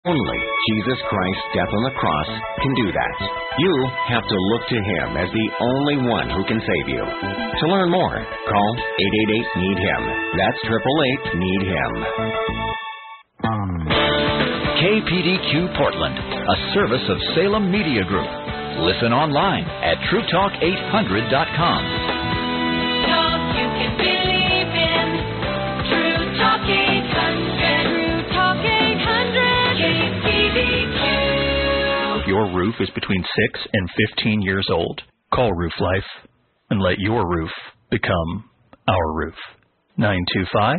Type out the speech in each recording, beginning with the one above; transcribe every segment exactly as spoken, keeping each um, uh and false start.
Only Jesus Christ's death on the cross can do that. You have to look to Him as the only one who can save you. To learn more, call eight eight eight, need him. That's eight eight eight, need him. K P D Q Portland, a service of Salem Media Group. Listen online at true talk eight hundred dot com. Talk you can believe in. True Talk eight hundred. True Talk eight hundred. K P D Q. Your roof is between six and fifteen years old. Call Roof Life and let your roof become our roof. nine two five,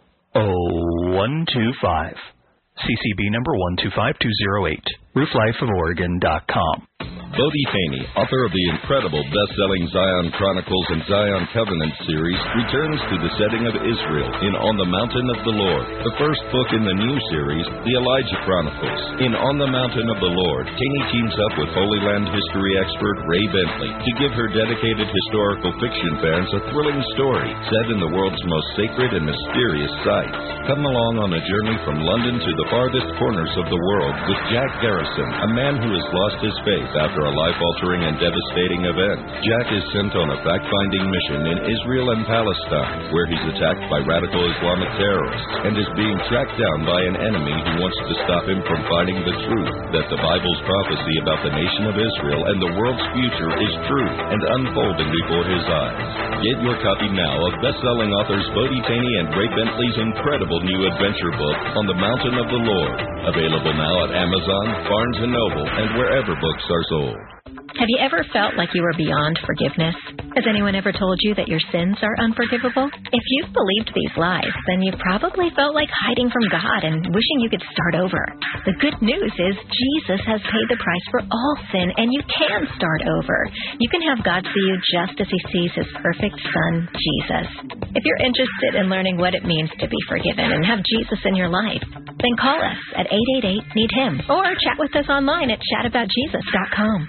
oh one two five. C C B number one two five two zero eight. roof life of oregon dot com. Bodie Taney, author of the incredible best-selling Zion Chronicles and Zion Covenant series, returns to the setting of Israel in On the Mountain of the Lord, the first book in the new series, the Elijah Chronicles. In On the Mountain of the Lord, Taney teams up with Holy Land history expert Ray Bentley to give her dedicated historical fiction fans a thrilling story set in the world's most sacred and mysterious sites. Come along on a journey from London to the farthest corners of the world with Jack Garrison, a man who has lost his faith after a life-altering and devastating event. Jack is sent on a fact-finding mission in Israel and Palestine, where he's attacked by radical Islamic terrorists and is being tracked down by an enemy who wants to stop him from finding the truth that the Bible's prophecy about the nation of Israel and the world's future is true and unfolding before his eyes. Get your copy now of best-selling authors Bodie Taney and Ray Bentley's incredible new adventure book, On the Mountain of the Lord. Available now at Amazon, Barnes and Noble, and wherever books are sold. Have you ever felt like you were beyond forgiveness? Has anyone ever told you that your sins are unforgivable? If you've believed these lies, then you've probably felt like hiding from God and wishing you could start over. The good news is Jesus has paid the price for all sin, and you can start over. You can have God see you just as He sees His perfect Son, Jesus. If you're interested in learning what it means to be forgiven and have Jesus in your life, then call us at eight eight eight, need him or chat with us online at chat about jesus dot com.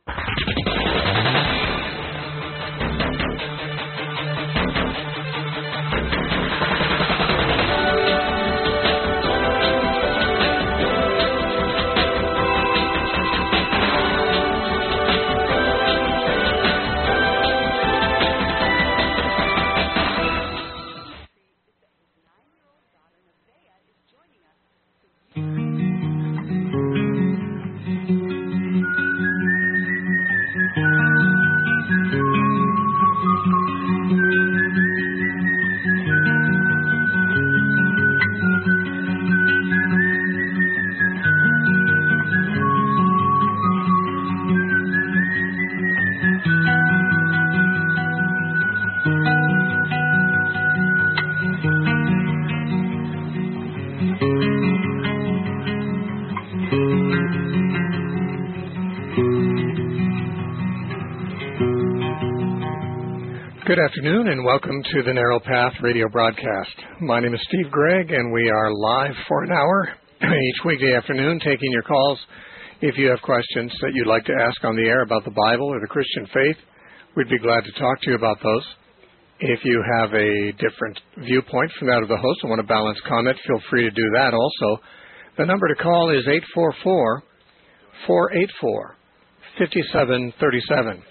Good afternoon and welcome to the Narrow Path radio broadcast. My name is Steve Gregg and we are live for an hour each weekday afternoon taking your calls. If you have questions that you'd like to ask on the air about the Bible or the Christian faith, we'd be glad to talk to you about those. If you have a different viewpoint from that of the host and want a balanced comment, feel free to do that also. The number to call is eight four four, four eight four, five seven three seven.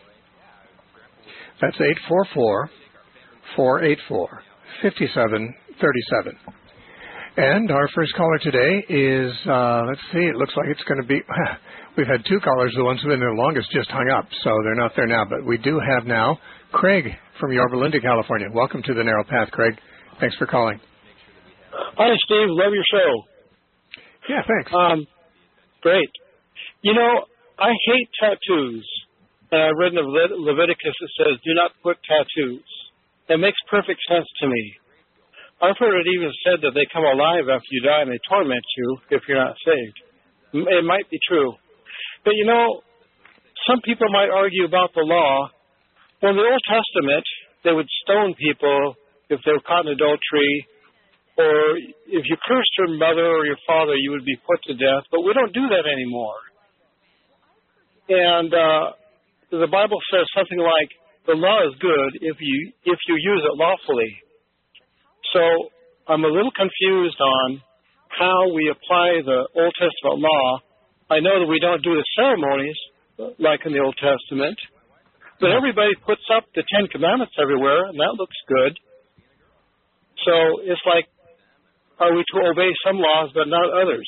That's eight four four, four eight four, five seven three seven. And our first caller today is, uh, let's see, it looks like it's going to be, we've had two callers, the ones who have been there longest just hung up, so they're not there now. But we do have now Craig from Yorba Linda, California. Welcome to the Narrow Path, Craig. Thanks for calling. Hi, Steve. Love your show. Yeah, thanks. Um, great. You know, I hate tattoos. And I read in Levit- Leviticus it says, do not put tattoos. That makes perfect sense to me. I've heard it even said that they come alive after you die and they torment you if you're not saved. It might be true. But, you know, some people might argue about the law. Well, in the Old Testament, they would stone people if they were caught in adultery, or if you cursed your mother or your father, you would be put to death. But we don't do that anymore. And uh, the Bible says something like, the law is good if you if you use it lawfully. So I'm a little confused on how we apply the Old Testament law. I know that we don't do the ceremonies like in the Old Testament, but everybody puts up the Ten Commandments everywhere, and that looks good. So it's like, are we to obey some laws but not others?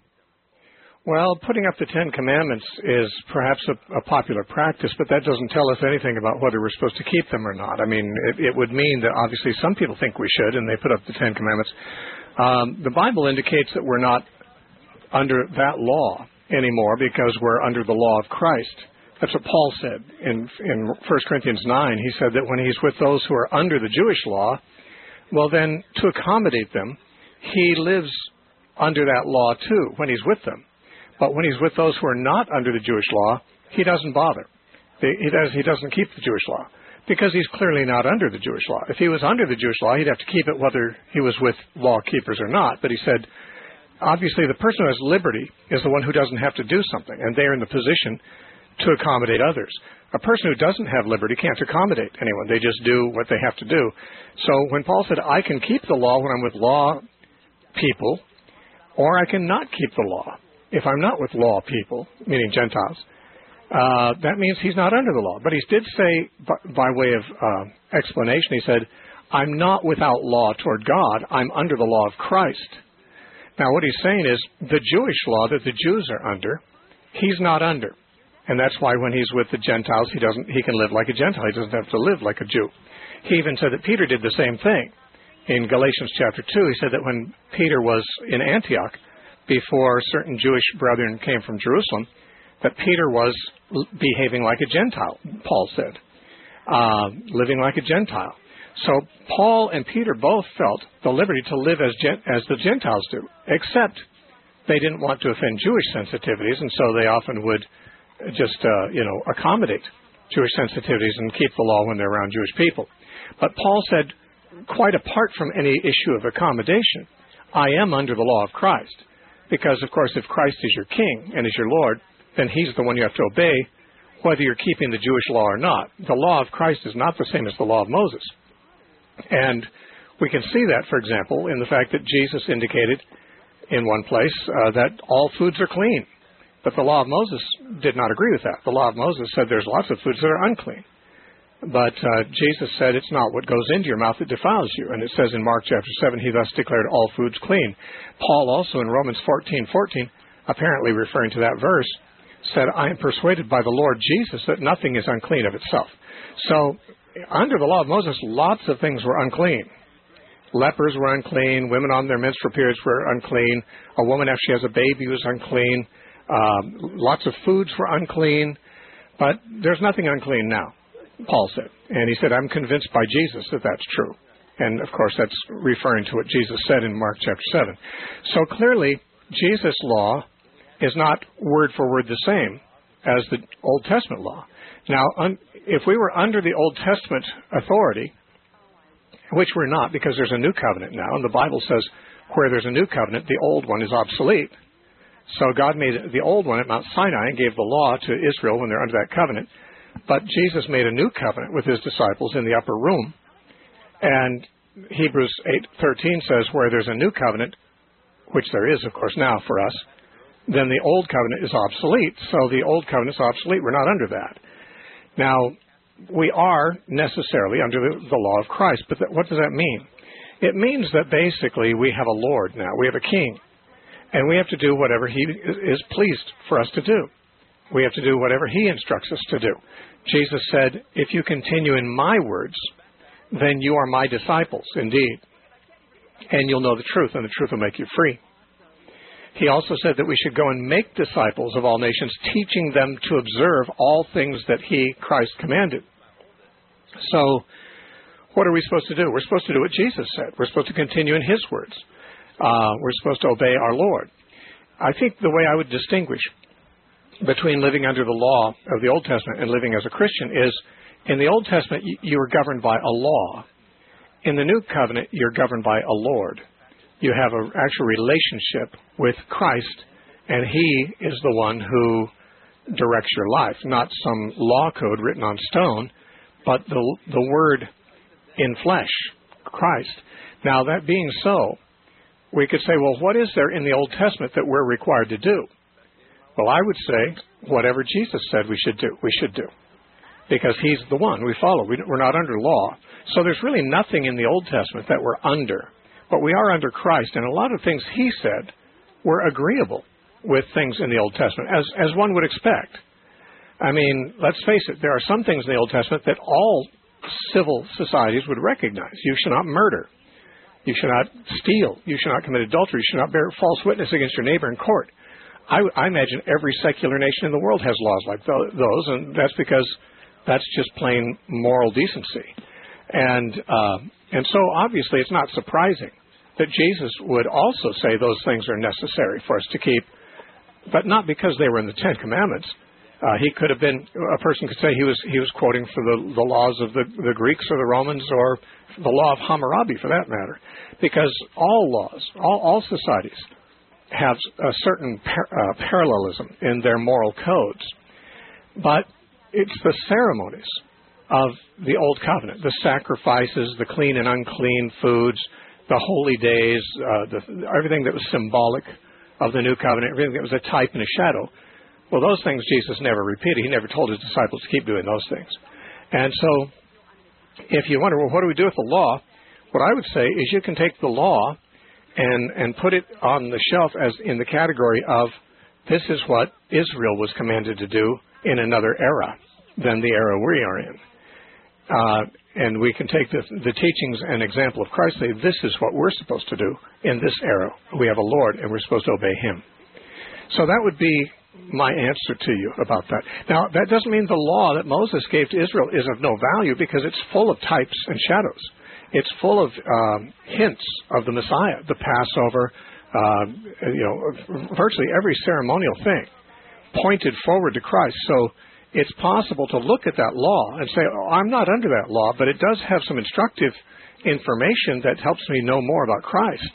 Well, putting up the Ten Commandments is perhaps a, a popular practice, but that doesn't tell us anything about whether we're supposed to keep them or not. I mean, it, it would mean that obviously some people think we should, and they put up the Ten Commandments. Um, the Bible indicates that we're not under that law anymore because we're under the law of Christ. That's what Paul said in, in First Corinthians nine. He said that when he's with those who are under the Jewish law, well then, to accommodate them, he lives under that law too when he's with them. But when he's with those who are not under the Jewish law, he doesn't bother. He, does, he doesn't keep the Jewish law because he's clearly not under the Jewish law. If he was under the Jewish law, he'd have to keep it whether he was with law keepers or not. But he said, obviously, the person who has liberty is the one who doesn't have to do something, and they're in the position to accommodate others. A person who doesn't have liberty can't accommodate anyone. They just do what they have to do. So when Paul said, I can keep the law when I'm with law people, or I can not keep the law if I'm not with law people, meaning Gentiles, uh, that means he's not under the law. But he did say, by, by way of uh, explanation, he said, I'm not without law toward God. I'm under the law of Christ. Now, what he's saying is the Jewish law that the Jews are under, he's not under. And that's why when he's with the Gentiles, he doesn't. He can live like a Gentile. He doesn't have to live like a Jew. He even said that Peter did the same thing. In Galatians chapter two, he said that when Peter was in Antioch, before certain Jewish brethren came from Jerusalem, that Peter was behaving like a Gentile, Paul said, uh, living like a Gentile. So Paul and Peter both felt the liberty to live as gen- as the Gentiles do, except they didn't want to offend Jewish sensitivities, and so they often would just, uh, you know, accommodate Jewish sensitivities and keep the law when they're around Jewish people. But Paul said, quite apart from any issue of accommodation, I am under the law of Christ. Because, of course, if Christ is your king and is your Lord, then he's the one you have to obey, whether you're keeping the Jewish law or not. The law of Christ is not the same as the law of Moses. And we can see that, for example, in the fact that Jesus indicated in one place uh, that all foods are clean. But the law of Moses did not agree with that. The law of Moses said there's lots of foods that are unclean. But uh, Jesus said it's not what goes into your mouth that defiles you. And it says in Mark chapter seven, he thus declared all foods clean. Paul also in Romans fourteen fourteen, apparently referring to that verse, said, I am persuaded by the Lord Jesus that nothing is unclean of itself. So under the law of Moses, lots of things were unclean. Lepers were unclean. Women on their menstrual periods were unclean. A woman, after she has a baby, was unclean. Um, lots of foods were unclean. But there's nothing unclean now, Paul said. And he said, I'm convinced by Jesus that that's true. And, of course, that's referring to what Jesus said in Mark chapter seven. So clearly, Jesus' law is not word for word the same as the Old Testament law. Now, un- if we were under the Old Testament authority, which we're not because there's a new covenant now, and the Bible says where there's a new covenant, the old one is obsolete. So God made the old one at Mount Sinai and gave the law to Israel when they're under that covenant. But Jesus made a new covenant with his disciples in the upper room. And Hebrews eight thirteen says where there's a new covenant, which there is, of course, now for us, then the old covenant is obsolete. So the old covenant is obsolete. We're not under that. Now, we are necessarily under the, the law of Christ. But th- what does that mean? It means that basically we have a Lord now. We have a king. And we have to do whatever he is pleased for us to do. We have to do whatever he instructs us to do. Jesus said, if you continue in my words, then you are my disciples indeed. And you'll know the truth, and the truth will make you free. He also said that we should go and make disciples of all nations, teaching them to observe all things that he, Christ, commanded. So, what are we supposed to do? We're supposed to do what Jesus said. We're supposed to continue in his words. Uh, we're supposed to obey our Lord. I think the way I would distinguish between living under the law of the Old Testament and living as a Christian is, in the Old Testament, you were governed by a law. In the New Covenant, you're governed by a Lord. You have an actual relationship with Christ, and he is the one who directs your life, not some law code written on stone, but the, the Word in flesh, Christ. Now, that being so, we could say, well, what is there in the Old Testament that we're required to do? Well, I would say whatever Jesus said we should do, we should do. Because he's the one we follow. We, we're not under law. So there's really nothing in the Old Testament that we're under. But we are under Christ. And a lot of things he said were agreeable with things in the Old Testament, as, as one would expect. I mean, let's face it, there are some things in the Old Testament that all civil societies would recognize. You should not murder. You should not steal. You should not commit adultery. You should not bear false witness against your neighbor in court. I, I imagine every secular nation in the world has laws like th- those, and that's because that's just plain moral decency. And uh, and so obviously it's not surprising that Jesus would also say those things are necessary for us to keep, but not because they were in the Ten Commandments. Uh, he could have been, a person could say he was he was quoting for the, the laws of the, the Greeks or the Romans, or the law of Hammurabi for that matter, because all laws, all, all societies have a certain par- uh, parallelism in their moral codes. But it's the ceremonies of the Old Covenant, the sacrifices, the clean and unclean foods, the holy days, uh, the, everything that was symbolic of the New Covenant, everything that was a type and a shadow. Well, those things Jesus never repeated. He never told his disciples to keep doing those things. And so if you wonder, well, what do we do with the law? What I would say is you can take the law and, and put it on the shelf as in the category of this is what Israel was commanded to do in another era than the era we are in. Uh, and we can take the, the teachings and example of Christ, say this is what we're supposed to do in this era. We have a Lord and we're supposed to obey him. So that would be my answer to you about that. Now, that doesn't mean the law that Moses gave to Israel is of no value, because it's full of types and shadows. It's full of um, hints of the Messiah, the Passover, uh, you know, virtually every ceremonial thing pointed forward to Christ. So it's possible to look at that law and say, oh, I'm not under that law, but it does have some instructive information that helps me know more about Christ.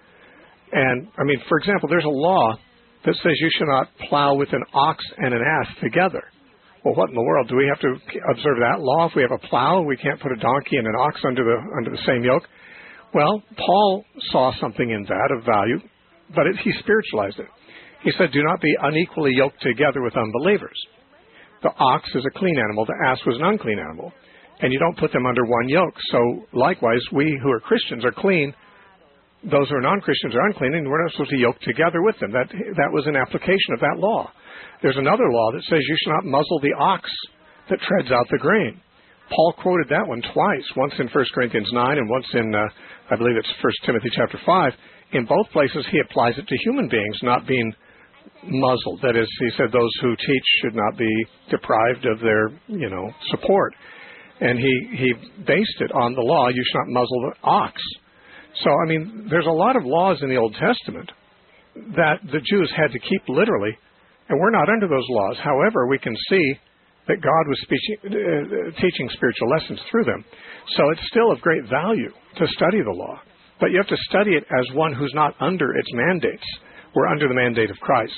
And, I mean, for example, there's a law that says you should not plow with an ox and an ass together. Well, what in the world? Do we have to observe that law? If we have a plow, we can't put a donkey and an ox under the under the same yoke? Well, Paul saw something in that of value, but it, he spiritualized it. He said, do not be unequally yoked together with unbelievers. The ox is a clean animal. The ass was an unclean animal. And you don't put them under one yoke. So likewise, we who are Christians are clean. Those who are non-Christians are unclean, and we're not supposed to yoke together with them. That that was an application of that law. There's another law that says you should not muzzle the ox that treads out the grain. Paul quoted that one twice, once in First Corinthians nine and once in, uh, I believe it's First Timothy chapter five. In both places, he applies it to human beings not being muzzled. That is, he said those who teach should not be deprived of their, you know, support. And he, he based it on the law, you should not muzzle the ox. So, I mean, there's a lot of laws in the Old Testament that the Jews had to keep literally, and we're not under those laws. However, we can see that God was speaking, uh, teaching spiritual lessons through them. So it's still of great value to study the law. But you have to study it as one who's not under its mandates. We're under the mandate of Christ.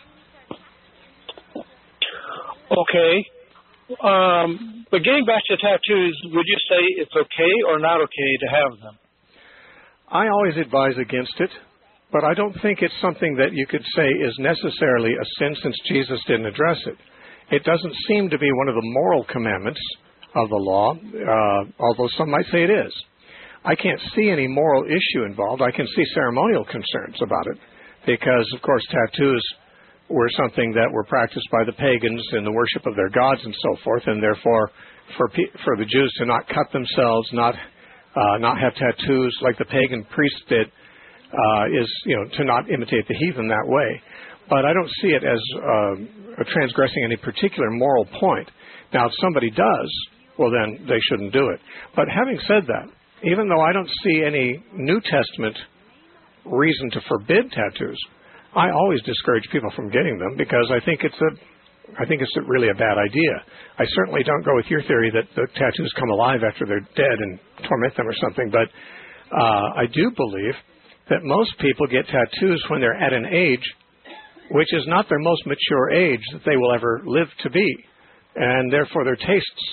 Okay. Um, but getting back to tattoos, would you say it's okay or not okay to have them? I always advise against it, but I don't think it's something that you could say is necessarily a sin since Jesus didn't address it. It doesn't seem to be one of the moral commandments of the law, uh, although some might say it is. I can't see any moral issue involved. I can see ceremonial concerns about it because, of course, tattoos were something that were practiced by the pagans in the worship of their gods and so forth, and therefore for for the Jews to not cut themselves, not uh, not have tattoos like the pagan priests did, uh, is, you know, to not imitate the heathen that way. But I don't see it as uh, transgressing any particular moral point. Now, if somebody does, well, then they shouldn't do it. But having said that, even though I don't see any New Testament reason to forbid tattoos, I always discourage people from getting them because I think it's a, I think it's a really a bad idea. I certainly don't go with your theory that the tattoos come alive after they're dead and torment them or something. But uh, I do believe that most people get tattoos when they're at an age which is not their most mature age that they will ever live to be, and therefore their tastes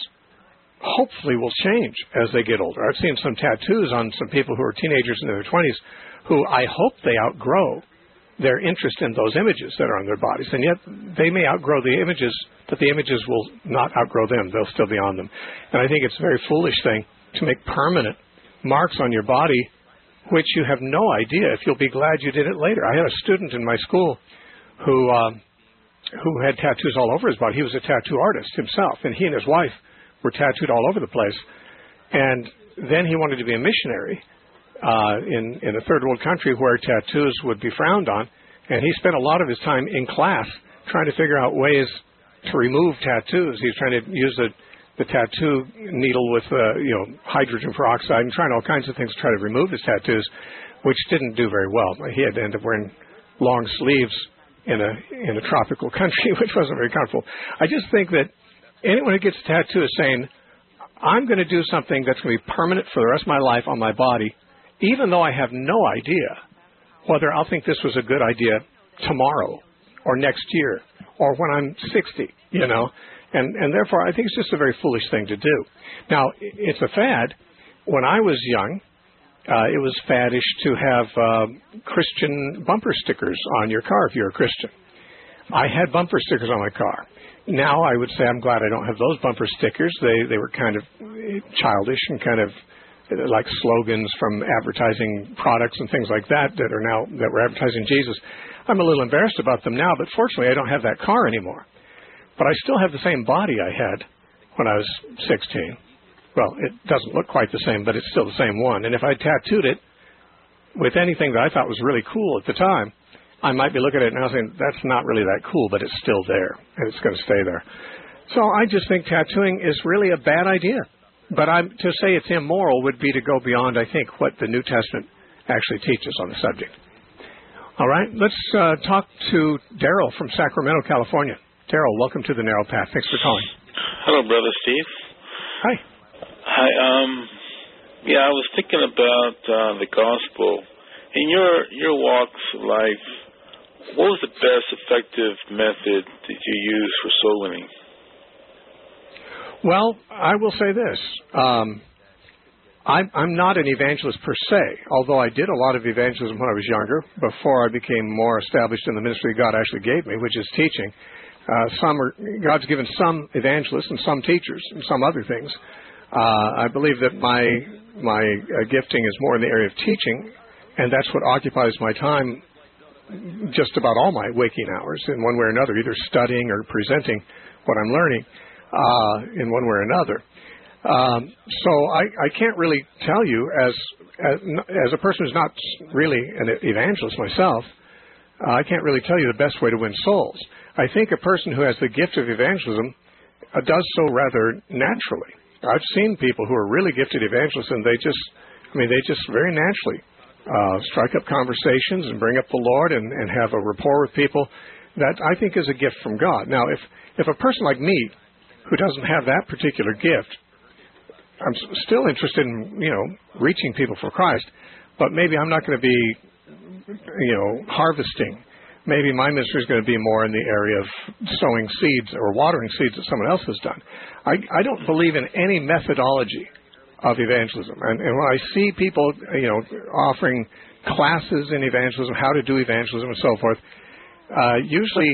hopefully will change as they get older. I've seen some tattoos on some people who are teenagers in their twenties who I hope they outgrow their interest in those images that are on their bodies. And yet they may outgrow the images, but the images will not outgrow them. They'll still be on them. And I think it's a very foolish thing to make permanent marks on your body which you have no idea if you'll be glad you did it later. I had a student in my school who uh, who had tattoos all over his body. He was a tattoo artist himself, and he and his wife were tattooed all over the place. And then he wanted to be a missionary uh, in, in a third world country where tattoos would be frowned on. And he spent a lot of his time in class trying to figure out ways to remove tattoos. He was trying to use the, the tattoo needle with uh, you know hydrogen peroxide and trying all kinds of things to try to remove his tattoos, which didn't do very well. He had to end up wearing long sleeves in a in a tropical country, which wasn't very comfortable. I just think that anyone who gets a tattoo is saying, I'm going to do something that's going to be permanent for the rest of my life on my body, even though I have no idea whether I'll think this was a good idea tomorrow or next year or when I'm sixty, you know. And, and therefore, I think it's just a very foolish thing to do. Now, it's a fad. When I was young, uh, it was faddish to have uh, Christian bumper stickers on your car if you're a Christian. I had bumper stickers on my car. Now I would say I'm glad I don't have those bumper stickers. They they were kind of childish and kind of like slogans from advertising products and things like that that are now that were advertising Jesus. I'm a little embarrassed about them now, but fortunately I don't have that car anymore. But I still have the same body I had when I was sixteen. Well, it doesn't look quite the same, but it's still the same one. And if I tattooed it with anything that I thought was really cool at the time, I might be looking at it now saying, that's not really that cool, but it's still there, and it's going to stay there. So I just think tattooing is really a bad idea. But I'm, to say it's immoral would be to go beyond, I think, what the New Testament actually teaches on the subject. All right, let's uh, talk to Daryl from Sacramento, California. Daryl, welcome to the Narrow Path. Thanks for calling. Hello, Brother Steve. Hi. Hi. Um, yeah, I was thinking about uh, the gospel. In your, your walks of life, what was the best effective method that you use for soul winning? Well, I will say this. Um, I'm, I'm not an evangelist per se, although I did a lot of evangelism when I was younger, before I became more established in the ministry God actually gave me, which is teaching. Uh, some are, God's given some evangelists and some teachers and some other things. Uh, I believe that my, my uh, gifting is more in the area of teaching, and that's what occupies my time just about all my waking hours in one way or another, either studying or presenting what I'm learning uh, in one way or another. Um, so I, I can't really tell you, as, as as a person who's not really an evangelist myself, uh, I can't really tell you the best way to win souls. I think a person who has the gift of evangelism uh, does so rather naturally. I've seen people who are really gifted evangelists, and they just, I mean, they just very naturally Uh, strike up conversations and bring up the Lord and, and have a rapport with people. That I think is a gift from God. Now, if, if a person like me who doesn't have that particular gift, I'm still interested in, you know, reaching people for Christ, but maybe I'm not going to be, you know, harvesting. Maybe my ministry is going to be more in the area of sowing seeds or watering seeds that someone else has done. I, I don't believe in any methodology of evangelism. And, and when I see people, you know, offering classes in evangelism, how to do evangelism and so forth, uh, usually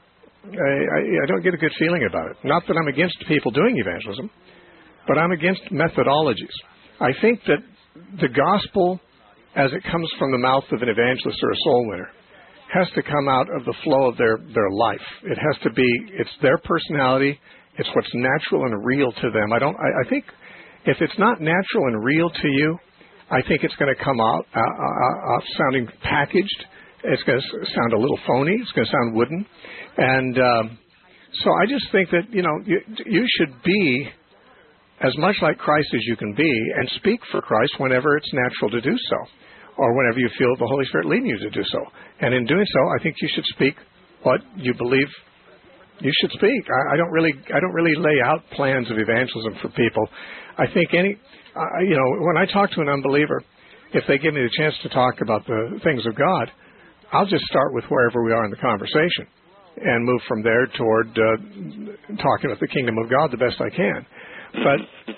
I, I don't get a good feeling about it. Not that I'm against people doing evangelism, but I'm against methodologies. I think that the gospel, as it comes from the mouth of an evangelist or a soul winner, has to come out of the flow of their, their life. It has to be, it's their personality, it's what's natural and real to them. I don't, I, I think if it's not natural and real to you, I think it's going to come out uh, uh, uh, sounding packaged. It's going to sound a little phony. It's going to sound wooden. And um, so I just think that, you know, you, you should be as much like Christ as you can be and speak for Christ whenever it's natural to do so, or whenever you feel the Holy Spirit leading you to do so. And in doing so, I think you should speak what you believe you should speak. I, I don't really, I don't really lay out plans of evangelism for people. I think any, uh, you know, when I talk to an unbeliever, if they give me the chance to talk about the things of God, I'll just start with wherever we are in the conversation and move from there toward uh, talking about the kingdom of God the best I can. But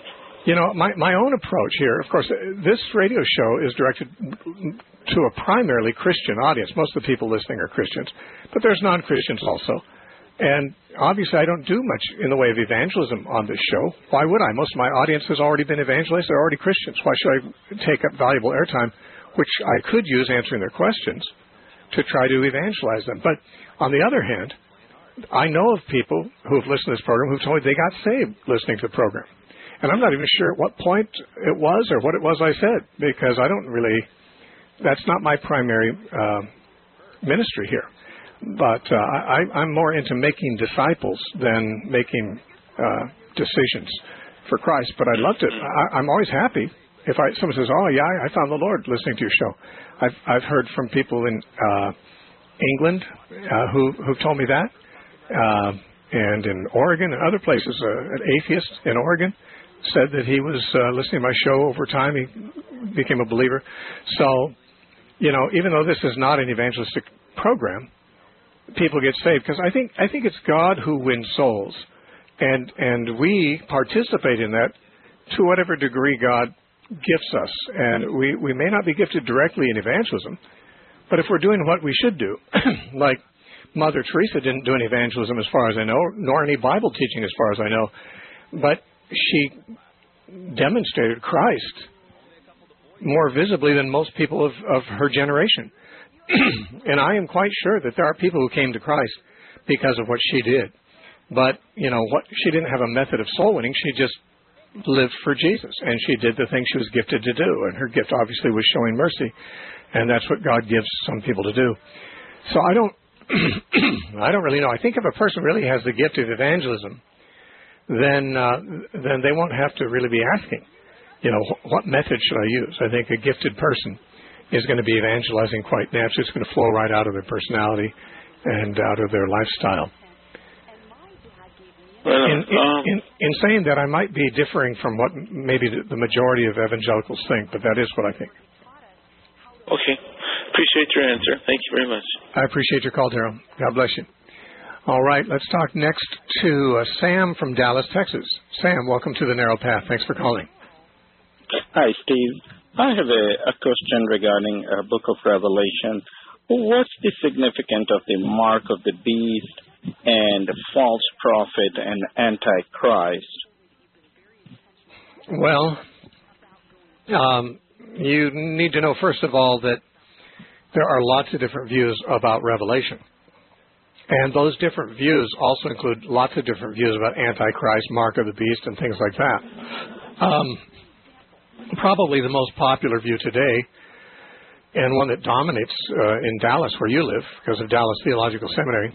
You know, my, my own approach here, of course, this radio show is directed to a primarily Christian audience. Most of the people listening are Christians, but there's non-Christians also. And obviously I don't do much in the way of evangelism on this show. Why would I? Most of my audience has already been evangelized. They're already Christians. Why should I take up valuable airtime, which I could use answering their questions, to try to evangelize them? But on the other hand, I know of people who have listened to this program who've told me they got saved listening to the program. And I'm not even sure at what point it was or what it was I said, because I don't really, that's not my primary uh, ministry here. But uh, I, I'm more into making disciples than making uh, decisions for Christ. But I loved it. I, I'm always happy if I, someone says, oh, yeah, I found the Lord listening to your show. I've, I've heard from people in uh, England uh, who, who've told me that, uh, and in Oregon and other places. Uh, an atheist in Oregon said that he was uh, listening to my show over time. He became a believer. So, you know, even though this is not an evangelistic program, people get saved, because I think I think it's God who wins souls, and and we participate in that to whatever degree God gifts us. And we, we may not be gifted directly in evangelism, but if we're doing what we should do, like Mother Teresa didn't do any evangelism as far as I know, nor any Bible teaching as far as I know, but she demonstrated Christ more visibly than most people of, of her generation. And I am quite sure that there are people who came to Christ because of what she did. But, you know, what she didn't have a method of soul winning. She just lived for Jesus, and she did the things she was gifted to do. And her gift obviously was showing mercy, and that's what God gives some people to do. So I don't, I don't really know. I think if a person really has the gift of evangelism, then uh, then they won't have to really be asking, you know, wh- what method should I use? I think a gifted person is going to be evangelizing quite naturally. It's going to flow right out of their personality and out of their lifestyle. Well, in, in, um, in, in saying that, I might be differing from what maybe the majority of evangelicals think, but that is what I think. Okay. Appreciate your answer. Thank you very much. I appreciate your call, Darrell. God bless you. All right, let's talk next to uh, Sam from Dallas, Texas. Sam, welcome to the Narrow Path. Thanks for calling. Hi, Steve. I have a, a question regarding a book of Revelation. What's the significance of the mark of the beast and false prophet and antichrist? Well, um, you need to know, first of all, that there are lots of different views about Revelation. And those different views also include lots of different views about Antichrist, mark of the beast, and things like that. Um, probably the most popular view today, and one that dominates uh, in Dallas, where you live, because of Dallas Theological Seminary,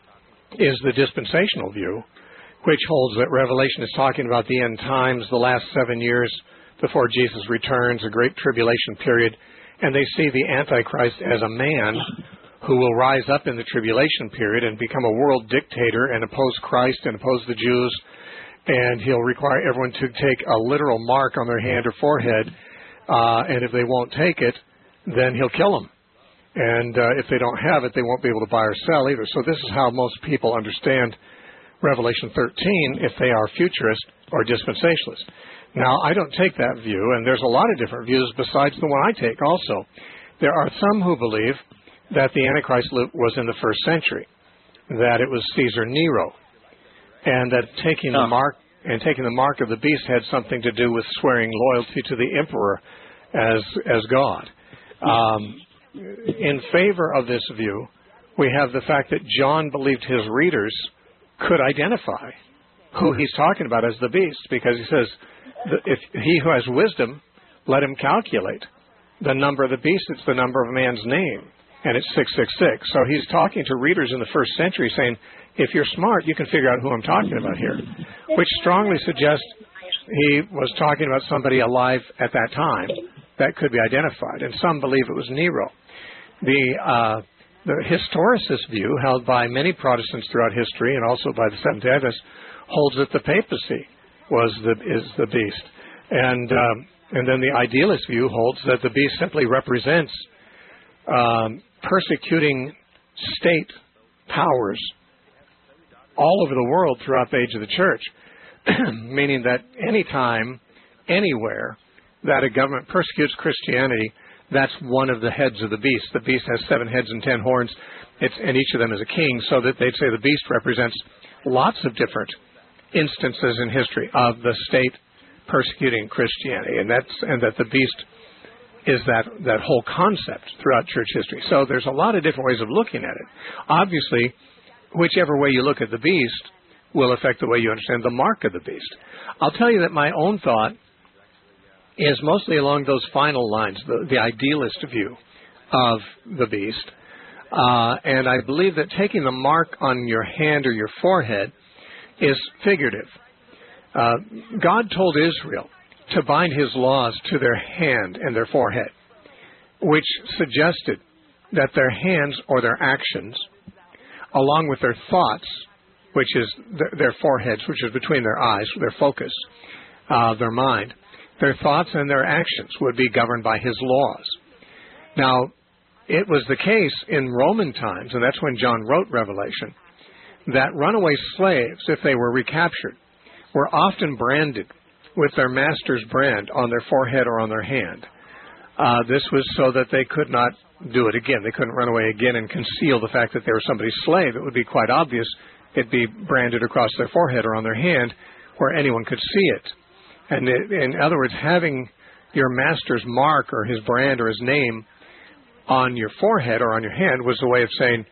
is the dispensational view, which holds that Revelation is talking about the end times, the last seven years before Jesus returns, a great tribulation period, and they see the Antichrist as a man who will rise up in the tribulation period and become a world dictator and oppose Christ and oppose the Jews, and he'll require everyone to take a literal mark on their hand or forehead, uh, and if they won't take it, then he'll kill them. And uh, if they don't have it, they won't be able to buy or sell either. So this is how most people understand Revelation thirteen if they are futurist or dispensationalist. Now, I don't take that view, and there's a lot of different views besides the one I take also. There are some who believe that the Antichrist was in the first century, that it was Caesar Nero, and that taking the mark and taking the mark of the beast had something to do with swearing loyalty to the emperor as as God. Um, in favor of this view, we have the fact that John believed his readers could identify who he's talking about as the beast, because he says, if he who has wisdom, let him calculate the number of the beast. It's the number of a man's name, and it's six six six. So he's talking to readers in the first century saying, if you're smart, you can figure out who I'm talking about here, which strongly suggests he was talking about somebody alive at that time that could be identified, and some believe it was Nero. The, uh, the historicist view, held by many Protestants throughout history and also by the Seventh-day Adventists, holds that the papacy was the, is the beast. And, um, and then the idealist view holds that the beast simply represents um, persecuting state powers all over the world throughout the age of the church, meaning that any time anywhere that a government persecutes Christianity, that's one of the heads of the beast. The beast has seven heads and ten horns, it's, and each of them is a king, so that they'd say the beast represents lots of different instances in history of the state persecuting Christianity, and that's and that the beast is that, that whole concept throughout church history. So there's a lot of different ways of looking at it. Obviously, whichever way you look at the beast will affect the way you understand the mark of the beast. I'll tell you that my own thought is mostly along those final lines, the, the idealist view of the beast. Uh, and I believe that taking the mark on your hand or your forehead is figurative. Uh, God told Israel to bind his laws to their hand and their forehead, which suggested that their hands or their actions, along with their thoughts, which is th- their foreheads, which is between their eyes, their focus, uh, their mind, their thoughts and their actions would be governed by his laws. Now, it was the case in Roman times, and that's when John wrote Revelation, that runaway slaves, if they were recaptured, were often branded with their master's brand on their forehead or on their hand. Uh, this was so that they could not do it again. They couldn't run away again and conceal the fact that they were somebody's slave. It would be quite obvious. It'd be branded across their forehead or on their hand where anyone could see it. And it, in other words, having your master's mark or his brand or his name on your forehead or on your hand was a way of saying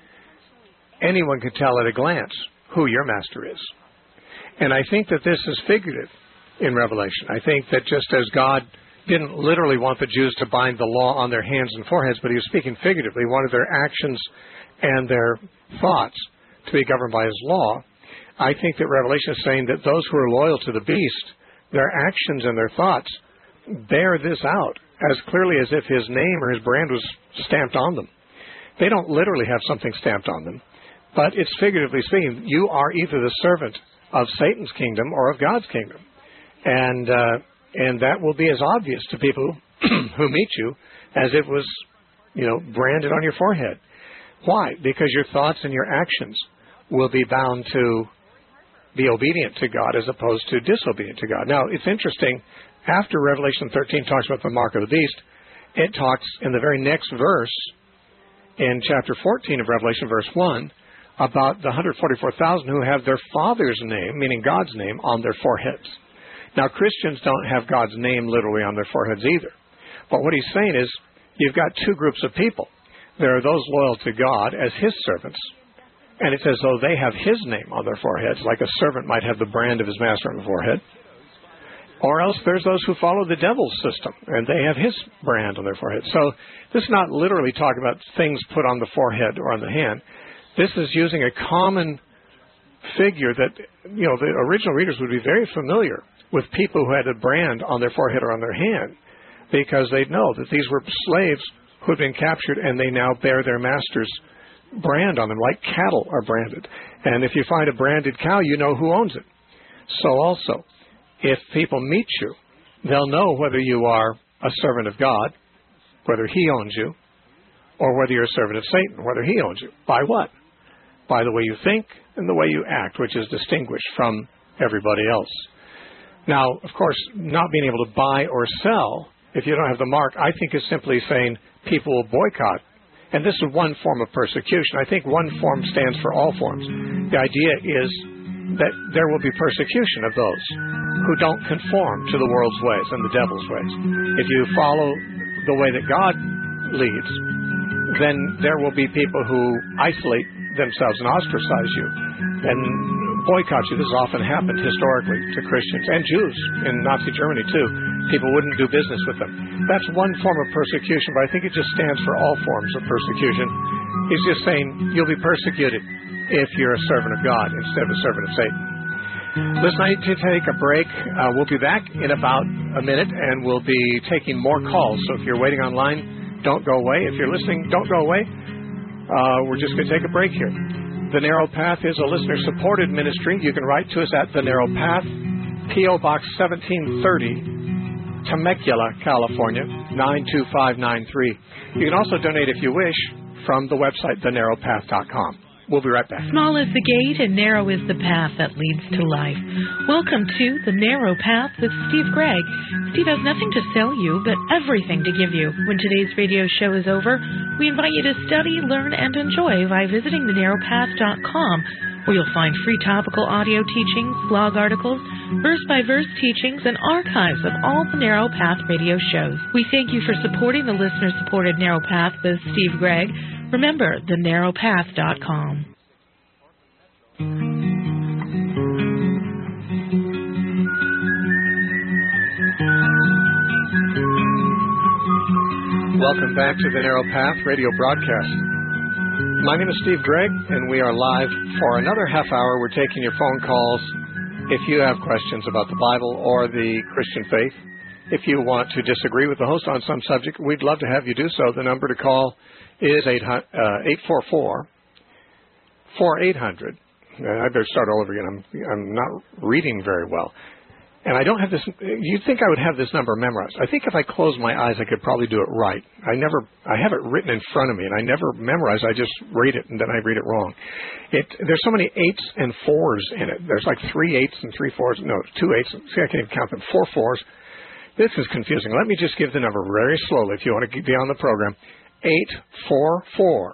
anyone could tell at a glance who your master is. And I think that this is figurative in Revelation. I think that just as God didn't literally want the Jews to bind the law on their hands and foreheads, but he was speaking figuratively, he wanted their actions and their thoughts to be governed by his law. I think that Revelation is saying that those who are loyal to the beast, their actions and their thoughts bear this out as clearly as if his name or his brand was stamped on them. They don't literally have something stamped on them, but it's figuratively speaking. You are either the servant of Satan's kingdom or of God's kingdom. And uh, and that will be as obvious to people who meet you as it was, you know, branded on your forehead. Why? Because your thoughts and your actions will be bound to be obedient to God as opposed to disobedient to God. Now, it's interesting, after Revelation thirteen talks about the mark of the beast, it talks in the very next verse, in chapter fourteen of Revelation, verse one, about the one hundred forty-four thousand who have their Father's name, meaning God's name, on their foreheads. Now, Christians don't have God's name literally on their foreheads either. But what he's saying is, you've got two groups of people. There are those loyal to God as his servants, and it's as though they have his name on their foreheads, like a servant might have the brand of his master on the forehead. Or else there's those who follow the devil's system, and they have his brand on their forehead. So this is not literally talking about things put on the forehead or on the hand. This is using a common figure that, you know, the original readers would be very familiar with people who had a brand on their forehead or on their hand, because they'd know that these were slaves who had been captured and they now bear their master's brand on them, like cattle are branded. And if you find a branded cow, you know who owns it. So also, if people meet you, they'll know whether you are a servant of God, whether he owns you, or whether you're a servant of Satan, whether he owns you. By what? By the way you think and the way you act, which is distinguished from everybody else. Now, of course, not being able to buy or sell, if you don't have the mark, I think is simply saying people will boycott. And this is one form of persecution. I think one form stands for all forms. The idea is that there will be persecution of those who don't conform to the world's ways and the devil's ways. If you follow the way that God leads, then there will be people who isolate themselves and ostracize you and boycott you. This has often happened historically to Christians and Jews in Nazi Germany too. People wouldn't do business with them. That's one form of persecution, but I think it just stands for all forms of persecution. He's just saying you'll be persecuted if you're a servant of God instead of a servant of Satan. Listen, I need to take a break. Uh, we'll be back in about a minute, and we'll be taking more calls. So if you're waiting online, don't go away. If you're listening, don't go away. Uh, we're just going to take a break here. The Narrow Path is a listener-supported ministry. You can write to us at The Narrow Path, P O Box seventeen thirty, Temecula, California, nine two five nine three. You can also donate if you wish from the website the narrow path dot com. We'll be right back. Small is the gate and narrow is the path that leads to life. Welcome to The Narrow Path with Steve Gregg. Steve has nothing to sell you, but everything to give you. When today's radio show is over, we invite you to study, learn, and enjoy by visiting the narrow path dot com, where you'll find free topical audio teachings, blog articles, verse-by-verse teachings, and archives of all the Narrow Path radio shows. We thank you for supporting the listener-supported Narrow Path with Steve Gregg. Remember, the narrow path dot com. Welcome back to the Narrow Path radio broadcast. My name is Steve Gregg, and we are live for another half hour. We're taking your phone calls if you have questions about the Bible or the Christian faith. If you want to disagree with the host on some subject, we'd love to have you do so. The number to call is eight four four, four eight hundred. I better start all over again. I'm, I'm not reading very well. And I don't have this, you'd think I would have this number memorized. I think if I close my eyes, I could probably do it right. I never, I have it written in front of me, and I never memorize. I just read it, and then I read it wrong. It, there's so many eights and fours in it. There's like three eights and three fours. No, two eights. See, I can't even count them. Four fours. This is confusing. Let me just give the number very slowly if you want to be on the program. eight four four,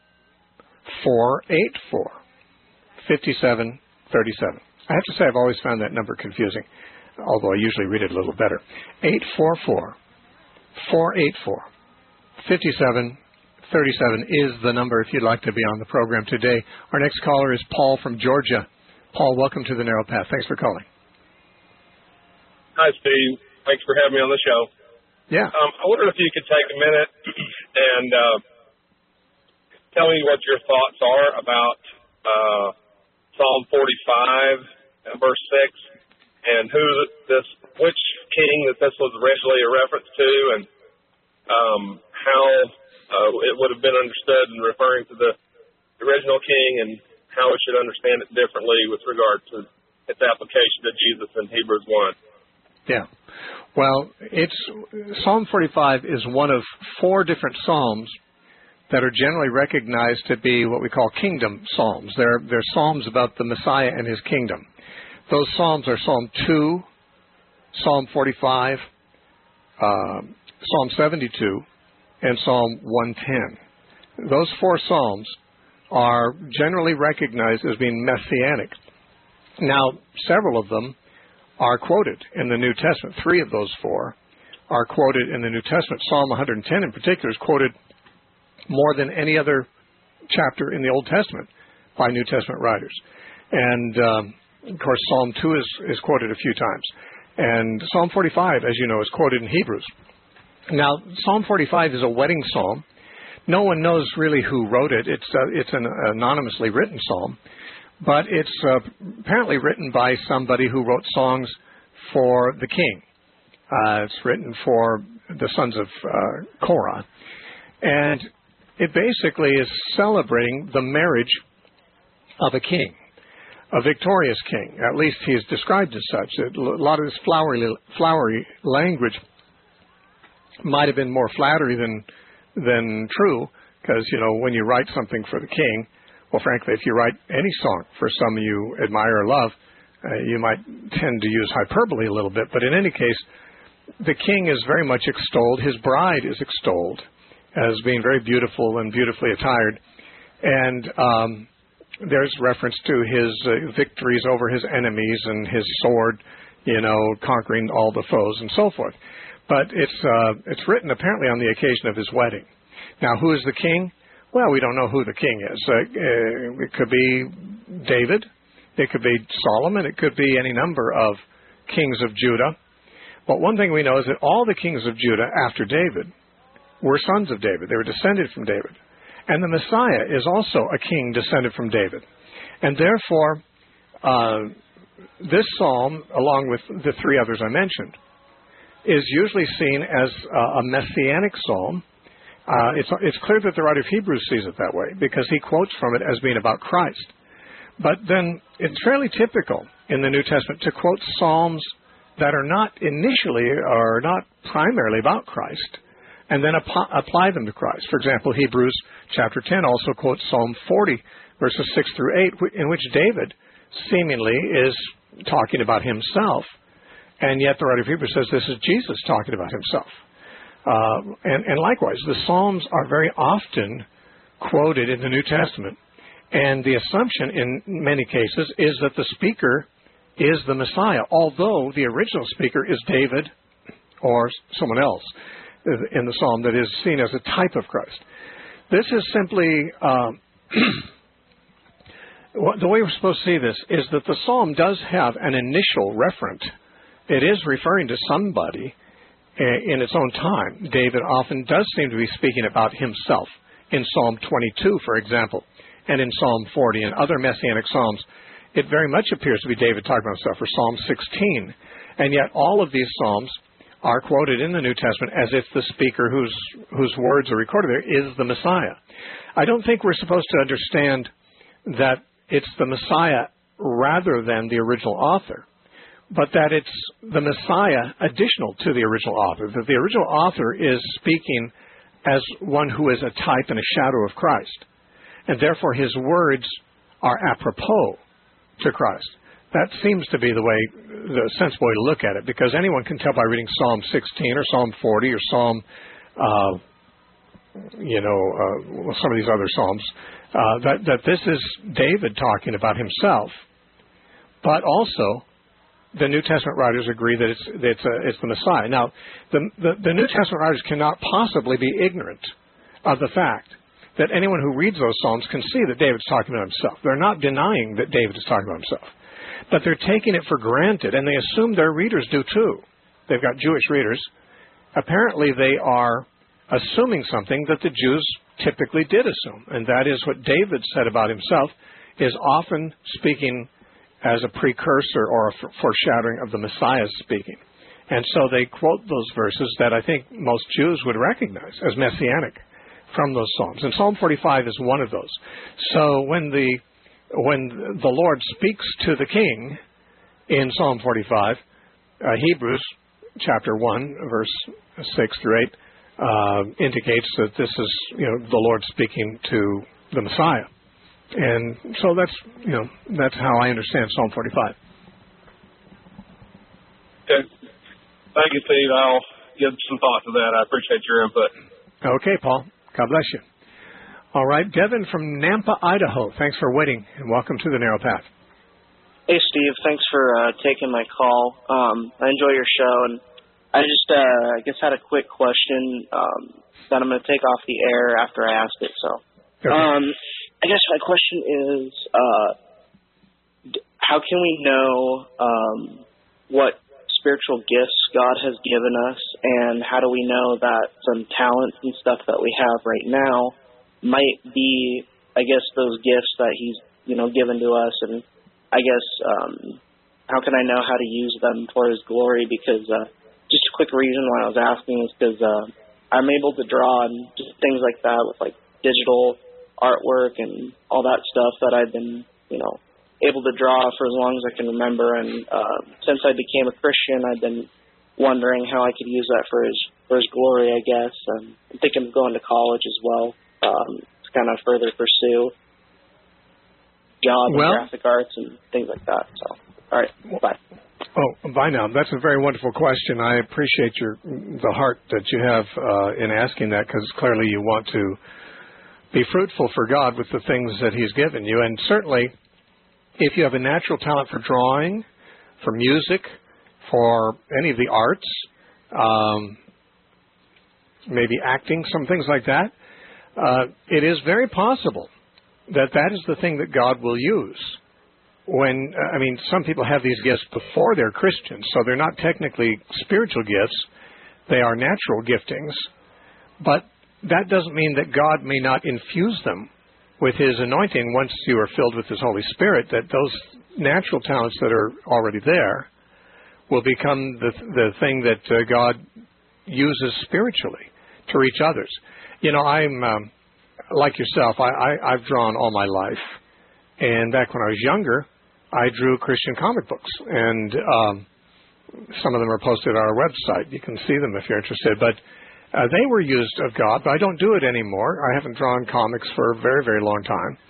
four eight four, five seven three seven. I have to say I've always found that number confusing, although I usually read it a little better. eight four four, four eight four, five seven three seven is the number if you'd like to be on the program today. Our next caller is Paul from Georgia. Paul, welcome to the Narrow Path. Thanks for calling. Hi, Steve. Thanks for having me on the show. Yeah. Um, I wonder if you could take a minute and uh, tell me what your thoughts are about uh, Psalm forty-five, verse six, and who this, which king that this was originally a reference to, and um, how uh, it would have been understood in referring to the original king, and how we should understand it differently with regard to its application to Jesus in Hebrews one. Yeah. Well, it's Psalm forty-five is one of four different psalms that are generally recognized to be what we call kingdom psalms. They're, they're psalms about the Messiah and his kingdom. Those psalms are Psalm two, Psalm forty-five, uh, Psalm seventy-two, and Psalm one ten. Those four psalms are generally recognized as being messianic. Now, several of them are quoted in the New Testament. Three of those four are quoted in the New Testament. Psalm one hundred ten in particular is quoted more than any other chapter in the Old Testament by New Testament writers. And, um, of course, Psalm two is, is quoted a few times. And Psalm forty-five, as you know, is quoted in Hebrews. Now, Psalm forty-five is a wedding psalm. No one knows really who wrote it. It's, uh, it's an anonymously written psalm. But it's uh, apparently written by somebody who wrote songs for the king. Uh, it's written for the sons of uh, Korah. And it basically is celebrating the marriage of a king, a victorious king. At least he is described as such. A lot of this flowery, flowery language might have been more flattery than, than true, because, you know, when you write something for the king, well, frankly, if you write any song for someone you admire or love, uh, you might tend to use hyperbole a little bit. But in any case, the king is very much extolled. His bride is extolled as being very beautiful and beautifully attired. And um, there's reference to his uh, victories over his enemies and his sword, you know, conquering all the foes and so forth. But it's uh, it's written apparently on the occasion of his wedding. Now, who is the king? Well, we don't know who the king is. Uh, uh, it could be David. It could be Solomon. It could be any number of kings of Judah. But one thing we know is that all the kings of Judah after David were sons of David. They were descended from David. And the Messiah is also a king descended from David. And therefore, uh, this psalm, along with the three others I mentioned, is usually seen as uh, a messianic psalm. Uh, it's, it's clear that the writer of Hebrews sees it that way because he quotes from it as being about Christ. But then it's fairly typical in the New Testament to quote psalms that are not initially or not primarily about Christ and then ap- apply them to Christ. For example, Hebrews chapter ten also quotes Psalm forty, verses six through eight, in which David seemingly is talking about himself, and yet the writer of Hebrews says this is Jesus talking about himself. Uh, and, and likewise, the Psalms are very often quoted in the New Testament, and the assumption in many cases is that the speaker is the Messiah, although the original speaker is David or someone else in the Psalm that is seen as a type of Christ. This is simply, um, the way we're supposed to see this is that the Psalm does have an initial referent. It is referring to somebody in its own time. David often does seem to be speaking about himself in Psalm twenty-two, for example, and in Psalm forty and other Messianic Psalms. It very much appears to be David talking about himself, or Psalm sixteen. And yet all of these Psalms are quoted in the New Testament as if the speaker whose whose words are recorded there is the Messiah. I don't think we're supposed to understand that it's the Messiah rather than the original author, but that it's the Messiah additional to the original author, that the original author is speaking as one who is a type and a shadow of Christ, and therefore his words are apropos to Christ. That seems to be the way, the sensible way to look at it, because anyone can tell by reading Psalm sixteen or Psalm forty or Psalm, uh, you know, uh, well, some of these other Psalms, uh, that, that this is David talking about himself. But also, the New Testament writers agree that it's it's, a, it's the Messiah. Now, the, the, the New Testament writers cannot possibly be ignorant of the fact that anyone who reads those Psalms can see that David's talking about himself. They're not denying that David is talking about himself. But they're taking it for granted, and they assume their readers do too. They've got Jewish readers. Apparently they are assuming something that the Jews typically did assume, and that is what David said about himself is often speaking as a precursor or a foreshadowing of the Messiah's speaking. And so they quote those verses that I think most Jews would recognize as messianic from those Psalms. And Psalm forty-five is one of those. So when the when the Lord speaks to the king in Psalm forty-five, uh, Hebrews chapter one, verse six through eight, uh, indicates that this is, you know, the Lord speaking to the Messiah. And so that's, you know, that's how I understand Psalm forty-five. Okay. Thank you, Steve. I'll give some thought to that. I appreciate your input. Okay, Paul. God bless you. All right, Devin from Nampa, Idaho. Thanks for waiting, and welcome to the Narrow Path. Hey, Steve. Thanks for uh, taking my call. Um, I enjoy your show, and I just, uh, I guess, had a quick question um, that I'm going to take off the air after I ask it. So, okay. um, I guess my question is, uh, d- how can we know um, what spiritual gifts God has given us, and how do we know that some talents and stuff that we have right now might be, I guess, those gifts that He's, you know, given to us? And I guess, um, how can I know how to use them for His glory? Because uh, just a quick reason why I was asking is because uh, I'm able to draw and just things like that with like digital artwork and all that stuff that I've been, you know, able to draw for as long as I can remember. And uh, since I became a Christian, I've been wondering how I could use that for His for His glory, I guess. Um, I'm thinking of going to college as well um, to kind of further pursue job well, and graphic arts and things like that. So, all right, bye. Oh, bye now. That's a very wonderful question. I appreciate your the heart that you have uh, in asking that, because clearly you want to be fruitful for God with the things that He's given you. And certainly, if you have a natural talent for drawing, for music, for any of the arts, um, maybe acting, some things like that, uh, it is very possible that that is the thing that God will use. When, I mean, some people have these gifts before they're Christians, so they're not technically spiritual gifts. They are natural giftings. But that doesn't mean that God may not infuse them with His anointing once you are filled with His Holy Spirit, that those natural talents that are already there will become the the thing that uh, God uses spiritually to reach others. You know, I'm, um, like yourself, I, I, I've drawn all my life. And back when I was younger, I drew Christian comic books. And um, some of them are posted on our website. You can see them if you're interested. But Uh, they were used of God, but I don't do it anymore. I haven't drawn comics for a very, very long time.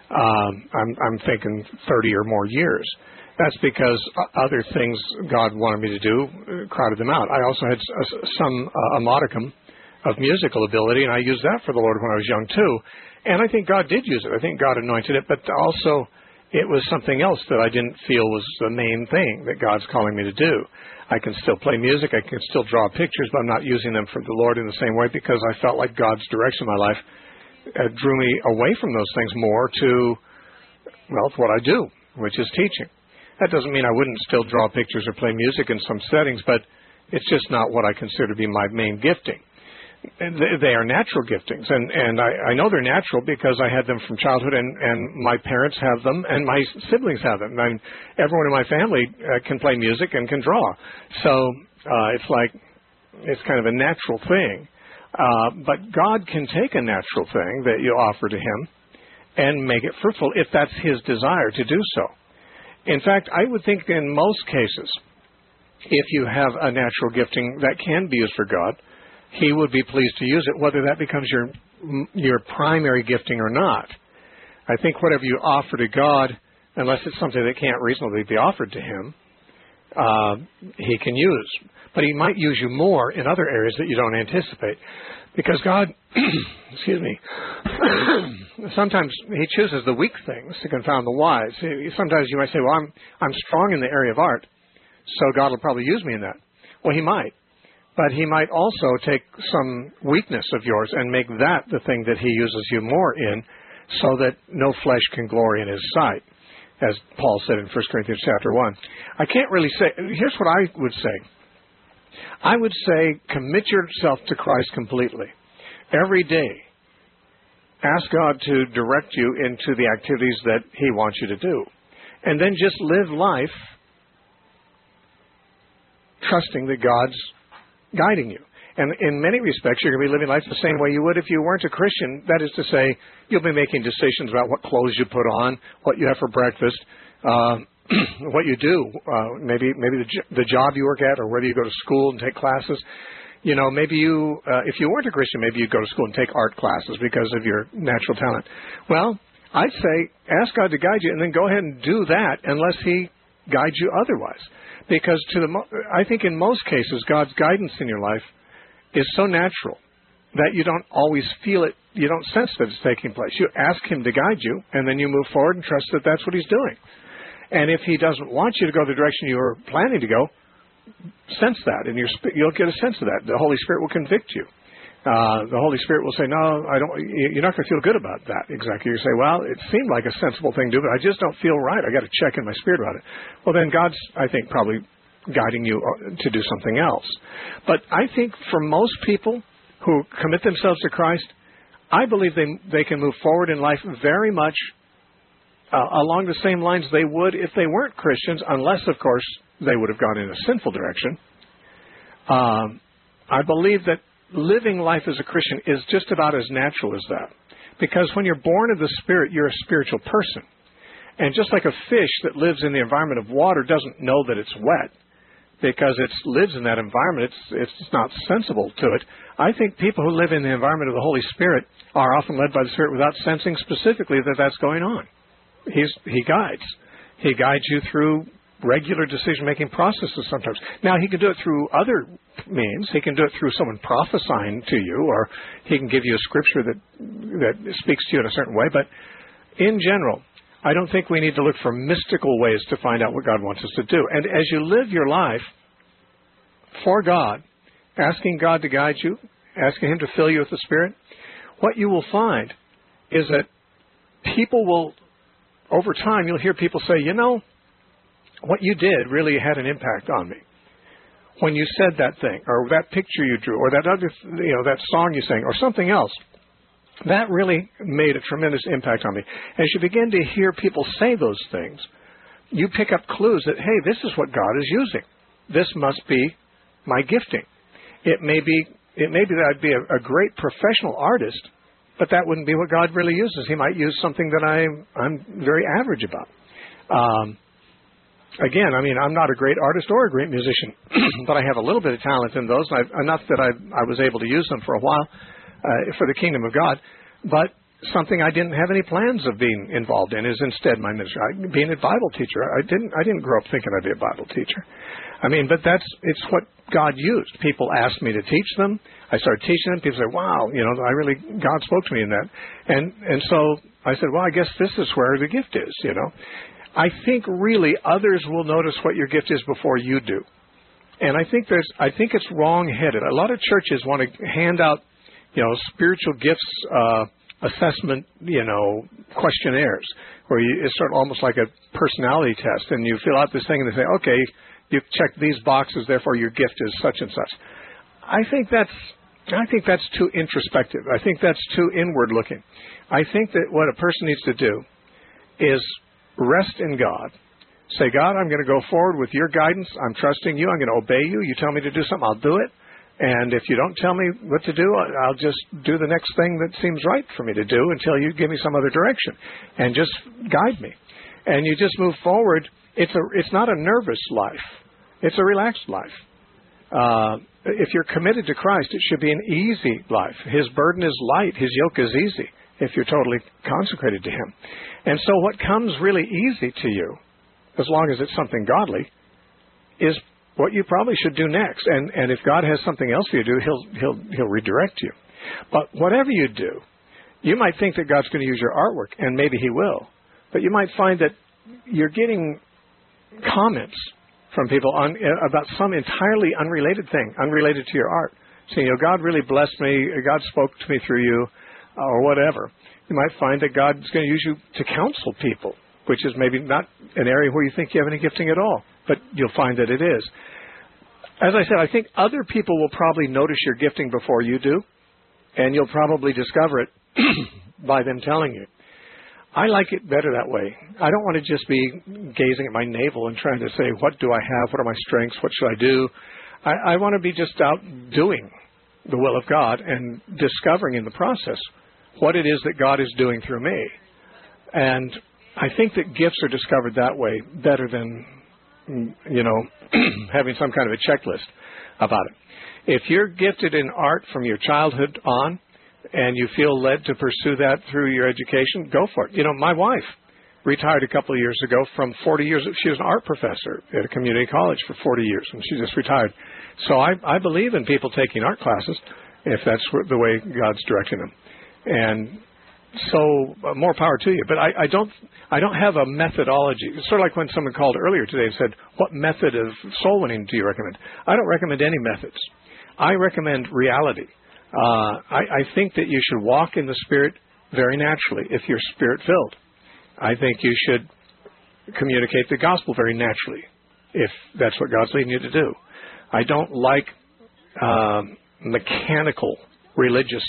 Um, I'm, I'm thinking thirty or more years. That's because other things God wanted me to do crowded them out. I also had some uh, a modicum of musical ability, and I used that for the Lord when I was young too. And I think God did use it. I think God anointed it, but also it was something else that I didn't feel was the main thing that God's calling me to do. I can still play music, I can still draw pictures, but I'm not using them for the Lord in the same way because I felt like God's direction in my life uh, drew me away from those things more to, well, what I do, which is teaching. That doesn't mean I wouldn't still draw pictures or play music in some settings, but it's just not what I consider to be my main gifting. They are natural giftings, and, and I, I know they're natural because I had them from childhood, and, and my parents have them, and my siblings have them. And everyone in my family uh, can play music and can draw. So uh, it's like, it's kind of a natural thing. Uh, but God can take a natural thing that you offer to Him and make it fruitful if that's His desire to do so. In fact, I would think in most cases, if you have a natural gifting that can be used for God, He would be pleased to use it, whether that becomes your your primary gifting or not. I think whatever you offer to God, unless it's something that can't reasonably be offered to Him, uh, He can use. But He might use you more in other areas that you don't anticipate. Because God, excuse me, sometimes He chooses the weak things to confound the wise. Sometimes you might say, well, I'm, I'm strong in the area of art, so God will probably use me in that. Well, He might. But He might also take some weakness of yours and make that the thing that He uses you more in, so that no flesh can glory in His sight, as Paul said in First Corinthians chapter one. I can't really say, here's what I would say. I would say commit yourself to Christ completely. Every day, ask God to direct you into the activities that He wants you to do. And then just live life trusting that God's guiding you. And in many respects, you're going to be living life the same way you would if you weren't a Christian. That is to say, you'll be making decisions about what clothes you put on, what you have for breakfast, uh, what you do, uh, maybe maybe the, the job you work at, or whether you go to school and take classes. You know, maybe you, uh, if you weren't a Christian, maybe you'd go to school and take art classes because of your natural talent. Well, I'd say ask God to guide you, and then go ahead and do that unless He guides you otherwise. Because to the, mo- I think in most cases, God's guidance in your life is so natural that you don't always feel it, you don't sense that it's taking place. You ask Him to guide you, and then you move forward and trust that that's what He's doing. And if He doesn't want you to go the direction you were planning to go, sense that, and your, you'll get a sense of that. The Holy Spirit will convict you. Uh, the Holy Spirit will say, no, I don't. You're not going to feel good about that exactly. You say, well, it seemed like a sensible thing to do, but I just don't feel right. I got to check in my spirit about it. Well, then God's, I think, probably guiding you to do something else. But I think for most people who commit themselves to Christ, I believe they they can move forward in life very much uh, along the same lines they would if they weren't Christians, unless, of course, they would have gone in a sinful direction. Um, I believe that living life as a Christian is just about as natural as that. Because when you're born of the Spirit, you're a spiritual person. And just like a fish that lives in the environment of water doesn't know that it's wet, because it lives in that environment, it's it's not sensible to it. I think people who live in the environment of the Holy Spirit are often led by the Spirit without sensing specifically that that's going on. He's, he guides. He guides you through regular decision-making processes sometimes. Now, He can do it through other means. He can do it through someone prophesying to you, or He can give you a scripture that that speaks to you in a certain way. But in general, I don't think we need to look for mystical ways to find out what God wants us to do. And as you live your life for God, asking God to guide you, asking Him to fill you with the Spirit, what you will find is that people will, over time, you'll hear people say, you know, what you did really had an impact on me. When you said that thing, or that picture you drew, or that other, you know, that song you sang, or something else, that really made a tremendous impact on me. As you begin to hear people say those things, you pick up clues that, hey, this is what God is using. This must be my gifting. It may be, it may be that I'd be a, a great professional artist, but that wouldn't be what God really uses. He might use something that I'm, I'm very average about. Um, Again, I mean, I'm not a great artist or a great musician, but I have a little bit of talent in those, I've, enough that I, I was able to use them for a while uh, for the kingdom of God. But something I didn't have any plans of being involved in is instead my ministry. I, being a Bible teacher, I didn't I didn't grow up thinking I'd be a Bible teacher. I mean, but that's it's what God used. People asked me to teach them. I started teaching them. People say, "Wow, you know, I really God spoke to me in that." And and so I said, "Well, I guess this is where the gift is." You know, I think really others will notice what your gift is before you do. And I think there's I think it's wrong-headed. A lot of churches want to hand out, you know, spiritual gifts uh, assessment, you know, questionnaires where you, it's sort of almost like a personality test, and you fill out this thing and they say, okay, you've checked these boxes, therefore your gift is such and such. I think that's I think that's too introspective. I think that's too inward-looking. I think that what a person needs to do is rest in God. Say, God, I'm going to go forward with your guidance. I'm trusting you. I'm going to obey you. You tell me to do something, I'll do it. And if you don't tell me what to do, I'll just do the next thing that seems right for me to do until you give me some other direction. And just guide me. And you just move forward. It's a. It's not a nervous life. It's a relaxed life. Uh, if you're committed to Christ, it should be an easy life. His burden is light. His yoke is easy if you're totally consecrated to Him. And so what comes really easy to you, as long as it's something godly, is what you probably should do next. And and if God has something else for you to do, he'll he'll he'll redirect you. But whatever you do, you might think that God's going to use your artwork, and maybe He will. But you might find that you're getting comments from people on about some entirely unrelated thing, unrelated to your art. Saying, you know, God really blessed me, God spoke to me through you, or whatever. You might find that God's going to use you to counsel people, which is maybe not an area where you think you have any gifting at all, but you'll find that it is. As I said, I think other people will probably notice your gifting before you do, and you'll probably discover it by them telling you. I like it better that way. I don't want to just be gazing at my navel and trying to say, what do I have? What are my strengths? What should I do? I, I want to be just out doing the will of God and discovering in the process what it is that God is doing through me. And I think that gifts are discovered that way better than, you know, having some kind of a checklist about it. If you're gifted in art from your childhood on and you feel led to pursue that through your education, go for it. You know, my wife retired a couple of years ago from forty years. She was an art professor at a community college for forty years, and she just retired. So I, I believe in people taking art classes if that's the way God's directing them. And so uh, more power to you. But I, I don't I don't have a methodology. It's sort of like when someone called earlier today and said, what method of soul winning do you recommend? I don't recommend any methods. I recommend reality. Uh, I, I think that you should walk in the Spirit very naturally if you're Spirit-filled. I think you should communicate the gospel very naturally if that's what God's leading you to do. I don't like um, mechanical religious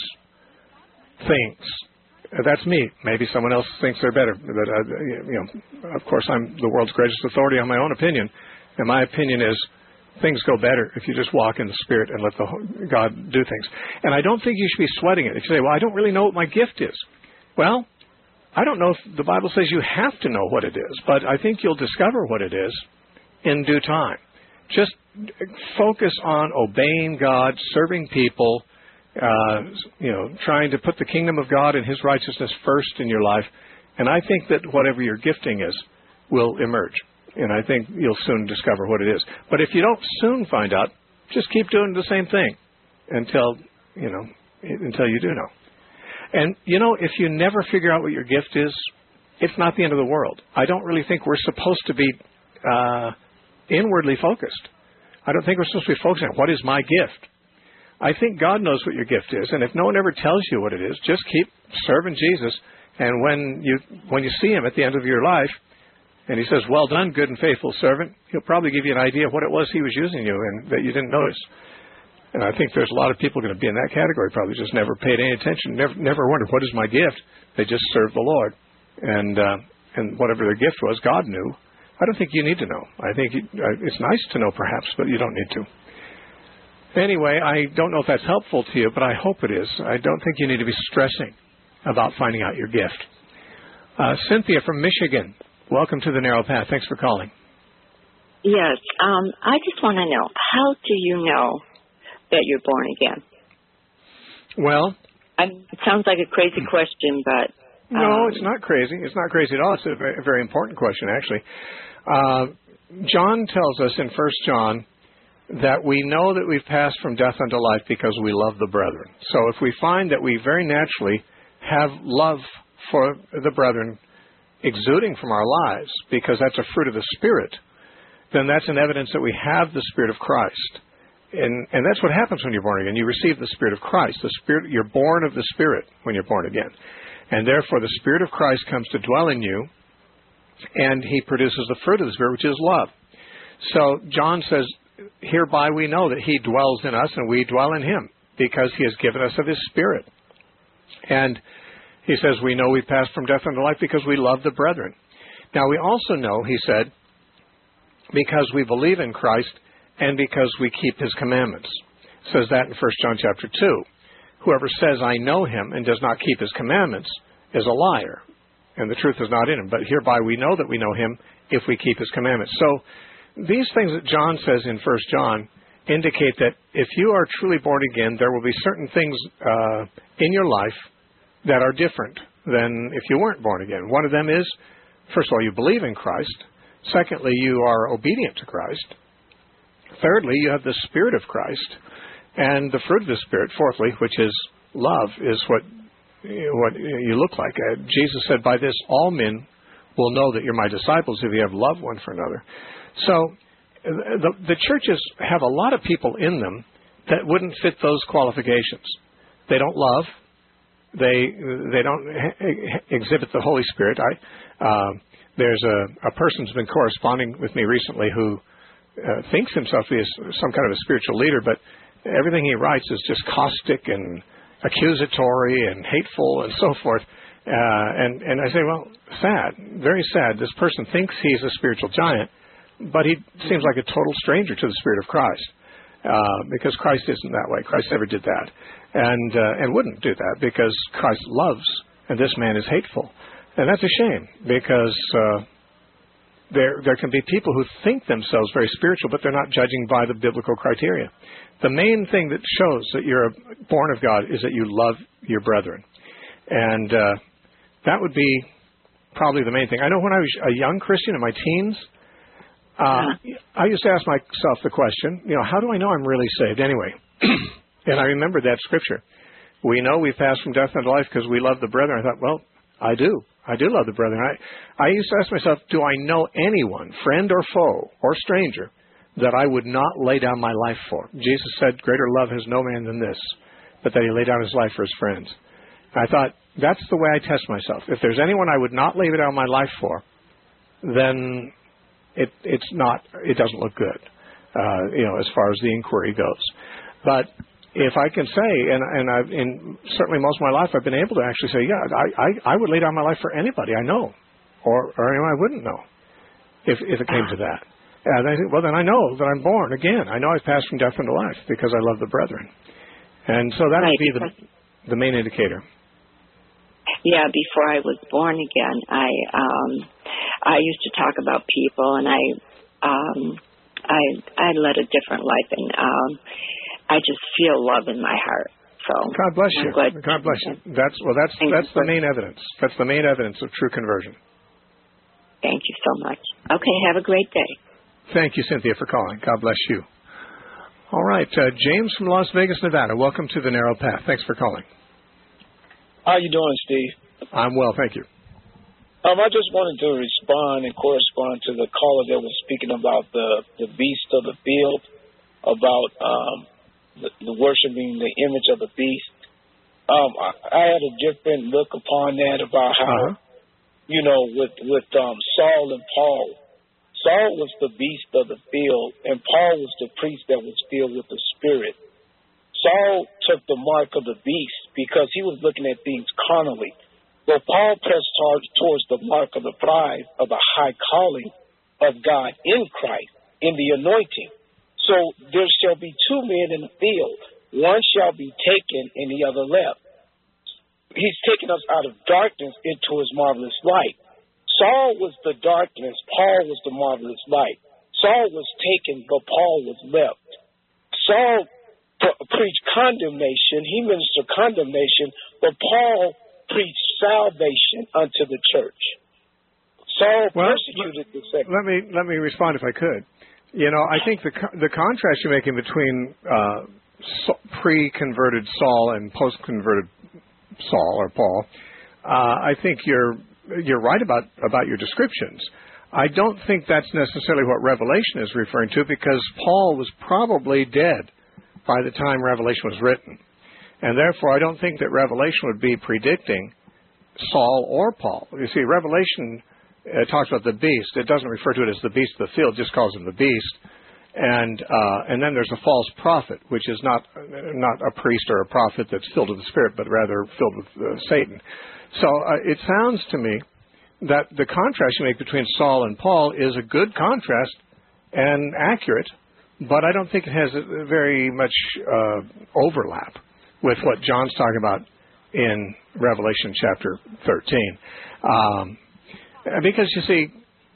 things. That's me. Maybe someone else thinks they're better. But uh, you know, of course, I'm the world's greatest authority on my own opinion, and my opinion is things go better if you just walk in the Spirit and let the God do things. And I don't think you should be sweating it. If you say, "Well, I don't really know what my gift is," well, I don't know if the Bible says you have to know what it is, but I think you'll discover what it is in due time. Just focus on obeying God, serving people. Uh, you know, trying to put the kingdom of God and His righteousness first in your life. And I think that whatever your gifting is will emerge. And I think you'll soon discover what it is. But if you don't soon find out, just keep doing the same thing until, you know, until you do know. And, you know, if you never figure out what your gift is, it's not the end of the world. I don't really think we're supposed to be uh, inwardly focused. I don't think we're supposed to be focusing on what is my gift. I think God knows what your gift is, and if no one ever tells you what it is, just keep serving Jesus. And when you when you see Him at the end of your life, and He says, "Well done, good and faithful servant," He'll probably give you an idea of what it was He was using you in that you didn't notice. And I think there's a lot of people going to be in that category, probably just never paid any attention, never never wondered, what is my gift? They just served the Lord, and uh, and whatever their gift was, God knew. I don't think you need to know. I think you, uh, it's nice to know, perhaps, but you don't need to. Anyway, I don't know if that's helpful to you, but I hope it is. I don't think you need to be stressing about finding out your gift. Uh, Cynthia from Michigan, welcome to the Narrow Path. Thanks for calling. Yes, um, I just want to know, how do you know that you're born again? Well, I'm, it sounds like a crazy question, but um, no, it's not crazy. It's not crazy at all. It's a very, a very important question, actually. Uh, John tells us in First John that we know that we've passed from death unto life because we love the brethren. So if we find that we very naturally have love for the brethren exuding from our lives, because that's a fruit of the Spirit, then that's an evidence that we have the Spirit of Christ. And, and that's what happens when you're born again. You receive the Spirit of Christ. The Spirit, you're born of the Spirit when you're born again. And therefore the Spirit of Christ comes to dwell in you, and He produces the fruit of the Spirit, which is love. So John says, hereby we know that He dwells in us and we dwell in Him, because He has given us of His Spirit. And He says we know we passed from death unto life because we love the brethren. Now we also know, He said, because we believe in Christ and because we keep His commandments. It says that in First John chapter two. Whoever says, I know Him, and does not keep His commandments is a liar, and the truth is not in him. But hereby we know that we know Him if we keep His commandments. So these things that John says in First John indicate that if you are truly born again, there will be certain things uh, in your life that are different than if you weren't born again. One of them is, first of all, you believe in Christ. Secondly, you are obedient to Christ. Thirdly, you have the Spirit of Christ. And the fruit of the Spirit, fourthly, which is love, is what, what you look like. Uh, Jesus said, by this all men will know that you're my disciples if you have love one for another. So the, the churches have a lot of people in them that wouldn't fit those qualifications. They don't love. They they don't exhibit the Holy Spirit. I uh, there's a, a person who's been corresponding with me recently who uh, thinks himself to be some kind of a spiritual leader, but everything he writes is just caustic and accusatory and hateful and so forth. Uh, and and I say, well, sad, very sad. This person thinks he's a spiritual giant, but he seems like a total stranger to the Spirit of Christ, uh, because Christ isn't that way. Christ never did that, and uh, and wouldn't do that, because Christ loves, and this man is hateful. And that's a shame, because uh, there there can be people who think themselves very spiritual, but they're not judging by the biblical criteria. The main thing that shows that you're born of God is that you love your brethren. And uh, that would be probably the main thing. I know when I was a young Christian in my teens, Uh, I used to ask myself the question, you know, how do I know I'm really saved anyway? And I remembered that scripture. We know we've passed from death unto life because we love the brethren. I thought, well, I do. I do love the brethren. I, I used to ask myself, do I know anyone, friend or foe or stranger, that I would not lay down my life for? Jesus said, greater love has no man than this, but that he laid down his life for his friends. And I thought, that's the way I test myself. If there's anyone I would not lay down my life for, then It, it's not, it doesn't look good, uh, you know, as far as the inquiry goes. But if I can say, and, and I've, in certainly most of my life, I've been able to actually say, yeah, I, I, I would lay down my life for anybody I know, or, or anyone I wouldn't know, if, if it came to that. And I think, well, then I know that I'm born again. I know I've passed from death into life because I love the brethren. And so that would be the, the main indicator. Yeah, before I was born again, I um, I used to talk about people, and I um, I I led a different life, and um, I just feel love in my heart. So God bless you. Glad. God bless you. That's well. That's Thank that's the main evidence. That's the main evidence of true conversion. Thank you so much. Okay, have a great day. Thank you, Cynthia, for calling. God bless you. All right, uh, James from Las Vegas, Nevada. Welcome to the Narrow Path. Thanks for calling. How you doing, Steve? I'm well, thank you. Um, I just wanted to respond and correspond to the caller that was speaking about the, the beast of the field, about um, the, the worshiping the image of the beast. Um, I, I had a different look upon that, about how, uh-huh. you know, with, with um, Saul and Paul. Saul was the beast of the field, and Paul was the priest that was filled with the Spirit. Saul took the mark of the beast because he was looking at things carnally. But Paul pressed hard towards the mark of the prize of the high calling of God in Christ, in the anointing. So there shall be two men in the field. One shall be taken and the other left. He's taken us out of darkness into his marvelous light. Saul was the darkness. Paul was the marvelous light. Saul was taken, but Paul was left. Saul pre- preached condemnation. He ministered condemnation, but Paul preached salvation unto the church. Saul well, persecuted the second. Let me let me respond if I could. You know, I think the the contrast you're making between uh, pre-converted Saul and post-converted Saul or Paul, uh, I think you're you're right about about your descriptions. I don't think that's necessarily what Revelation is referring to, because Paul was probably dead by the time Revelation was written, and therefore I don't think that Revelation would be predicting Saul or Paul. You see, Revelation uh, talks about the beast. It doesn't refer to it as the beast of the field; it just calls him the beast. And uh, and then there's a false prophet, which is not not a priest or a prophet that's filled with the Spirit, but rather filled with uh, Satan. So uh, it sounds to me that the contrast you make between Saul and Paul is a good contrast and accurate, but I don't think it has a very much uh, overlap with what John's talking about in Revelation chapter thirteen. Um, because, you see,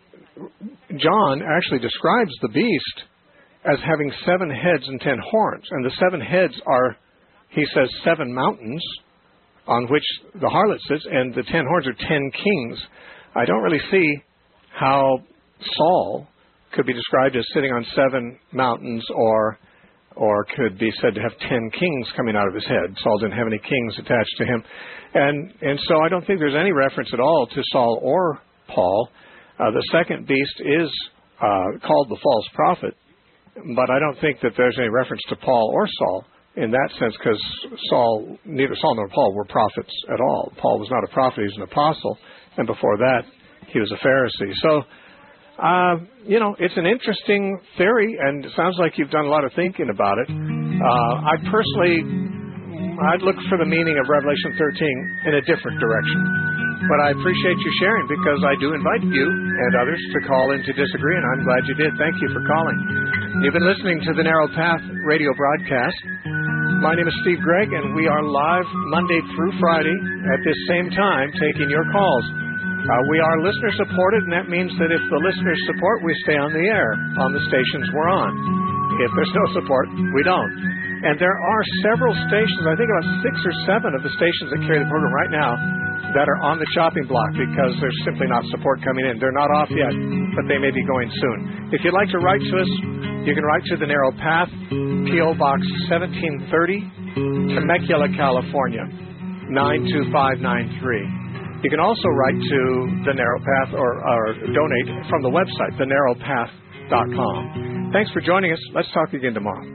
John actually describes the beast as having seven heads and ten horns. And the seven heads are, he says, seven mountains on which the harlot sits, and the ten horns are ten kings. I don't really see how Saul could be described as sitting on seven mountains, or or could be said to have ten kings coming out of his head. Saul didn't have any kings attached to him. And and so I don't think there's any reference at all to Saul or Paul. Uh, the second beast is uh, called the false prophet, but I don't think that there's any reference to Paul or Saul in that sense, because Saul, neither Saul nor Paul were prophets at all. Paul was not a prophet, he was an apostle, and before that, he was a Pharisee. So, uh, you know, it's an interesting theory, and it sounds like you've done a lot of thinking about it. Uh, I personally, I'd look for the meaning of Revelation thirteen in a different direction. But I appreciate you sharing, because I do invite you and others to call in to disagree, and I'm glad you did. Thank you for calling. You've been listening to the Narrow Path radio broadcast. My name is Steve Gregg, and we are live Monday through Friday at this same time taking your calls. Uh, we are listener-supported, and that means that if the listeners support, we stay on the air on the stations we're on. If there's no support, we don't. And there are several stations, I think about six or seven of the stations that carry the program right now, that are on the chopping block because there's simply not support coming in. They're not off yet, but they may be going soon. If you'd like to write to us, you can write to The Narrow Path, P O Box seventeen thirty, Temecula, California, nine two five nine three. You can also write to The Narrow Path or, or donate from the website, the narrow path dot com. Thanks for joining us. Let's talk again tomorrow.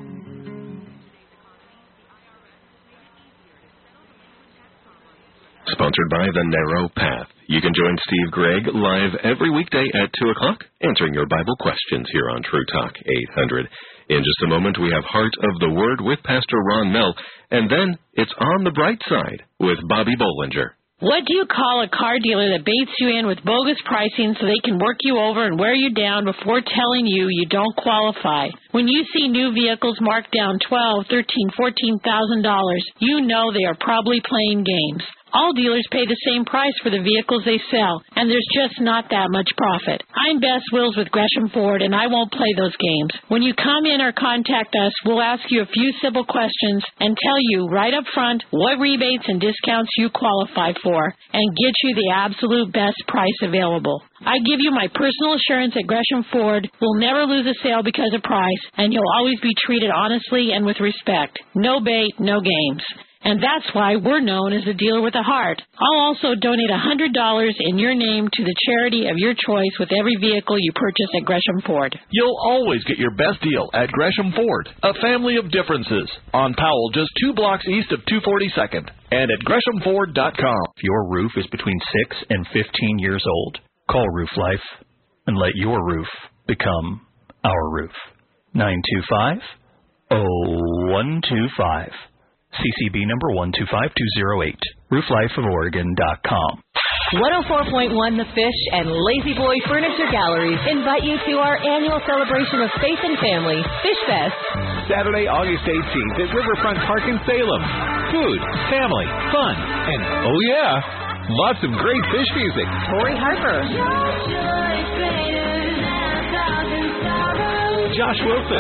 Sponsored by The Narrow Path. You can join Steve Gregg live every weekday at two o'clock, answering your Bible questions here on True Talk eight hundred. In just a moment, we have Heart of the Word with Pastor Ron Mell, and then it's On the Bright Side with Bobby Bollinger. What do you call a car dealer that baits you in with bogus pricing so they can work you over and wear you down before telling you you don't qualify? When you see new vehicles marked down twelve thousand dollars, thirteen thousand dollars, fourteen thousand dollars, you know they are probably playing games. All dealers pay the same price for the vehicles they sell, and there's just not that much profit. I'm Bess Wills with Gresham Ford, and I won't play those games. When you come in or contact us, we'll ask you a few simple questions and tell you right up front what rebates and discounts you qualify for and get you the absolute best price available. I give you my personal assurance at Gresham Ford. We'll never lose a sale because of price, and you'll always be treated honestly and with respect. No bait, no games. And that's why we're known as the dealer with a heart. I'll also donate one hundred dollars in your name to the charity of your choice with every vehicle you purchase at Gresham Ford. You'll always get your best deal at Gresham Ford, a family of differences. On Powell, just two blocks east of two forty-second, and at gresham ford dot com. If your roof is between six and fifteen years old, call Roof Life and let your roof become our roof. nine two five, oh one two five. C C B number one two five two zero eight. roof life of oregon dot com. one oh four point one The Fish and Lazy Boy Furniture Galleries invite you to our annual celebration of faith and family, Fish Fest. Saturday, August eighteenth at Riverfront Park in Salem. Food, family, fun, and oh yeah, lots of great fish music. Tori Harper. Josh Wilson.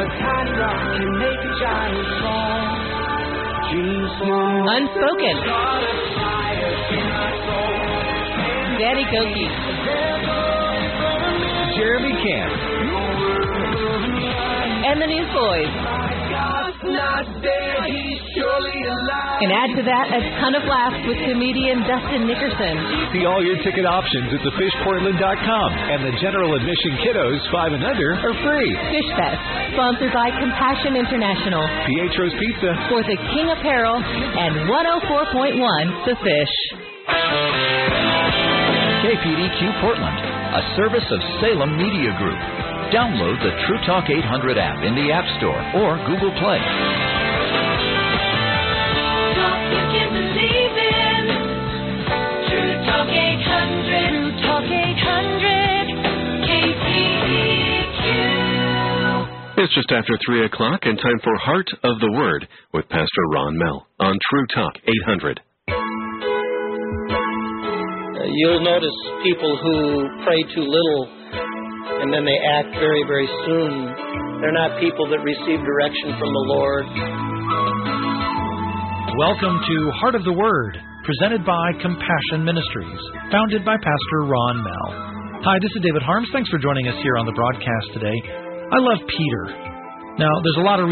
Unspoken. Danny Koki. Jeremy Camp. And the Newsboys. And add to that a ton of laughs with comedian Dustin Nickerson. See all your ticket options at the fish portland dot com, and the general admission kiddos five and under are free. Fish Fest, sponsored by Compassion International, Pietro's Pizza, For the King Apparel, and one oh four point one The Fish. K P D Q Portland, a service of Salem Media Group. Download the True Talk eight hundred app in the App Store or Google Play. Talk you can believe in. True Talk eight hundred. True Talk eight hundred. K P D Q. It's just after three o'clock and time for Heart of the Word with Pastor Ron Mell on True Talk eight hundred. Uh, you'll notice people who pray too little and then they act very, very soon. They're not people that receive direction from the Lord. Welcome to Heart of the Word, presented by Compassion Ministries, founded by Pastor Ron Mell. Hi, this is David Harms. Thanks for joining us here on the broadcast today. I love Peter. Now, there's a lot of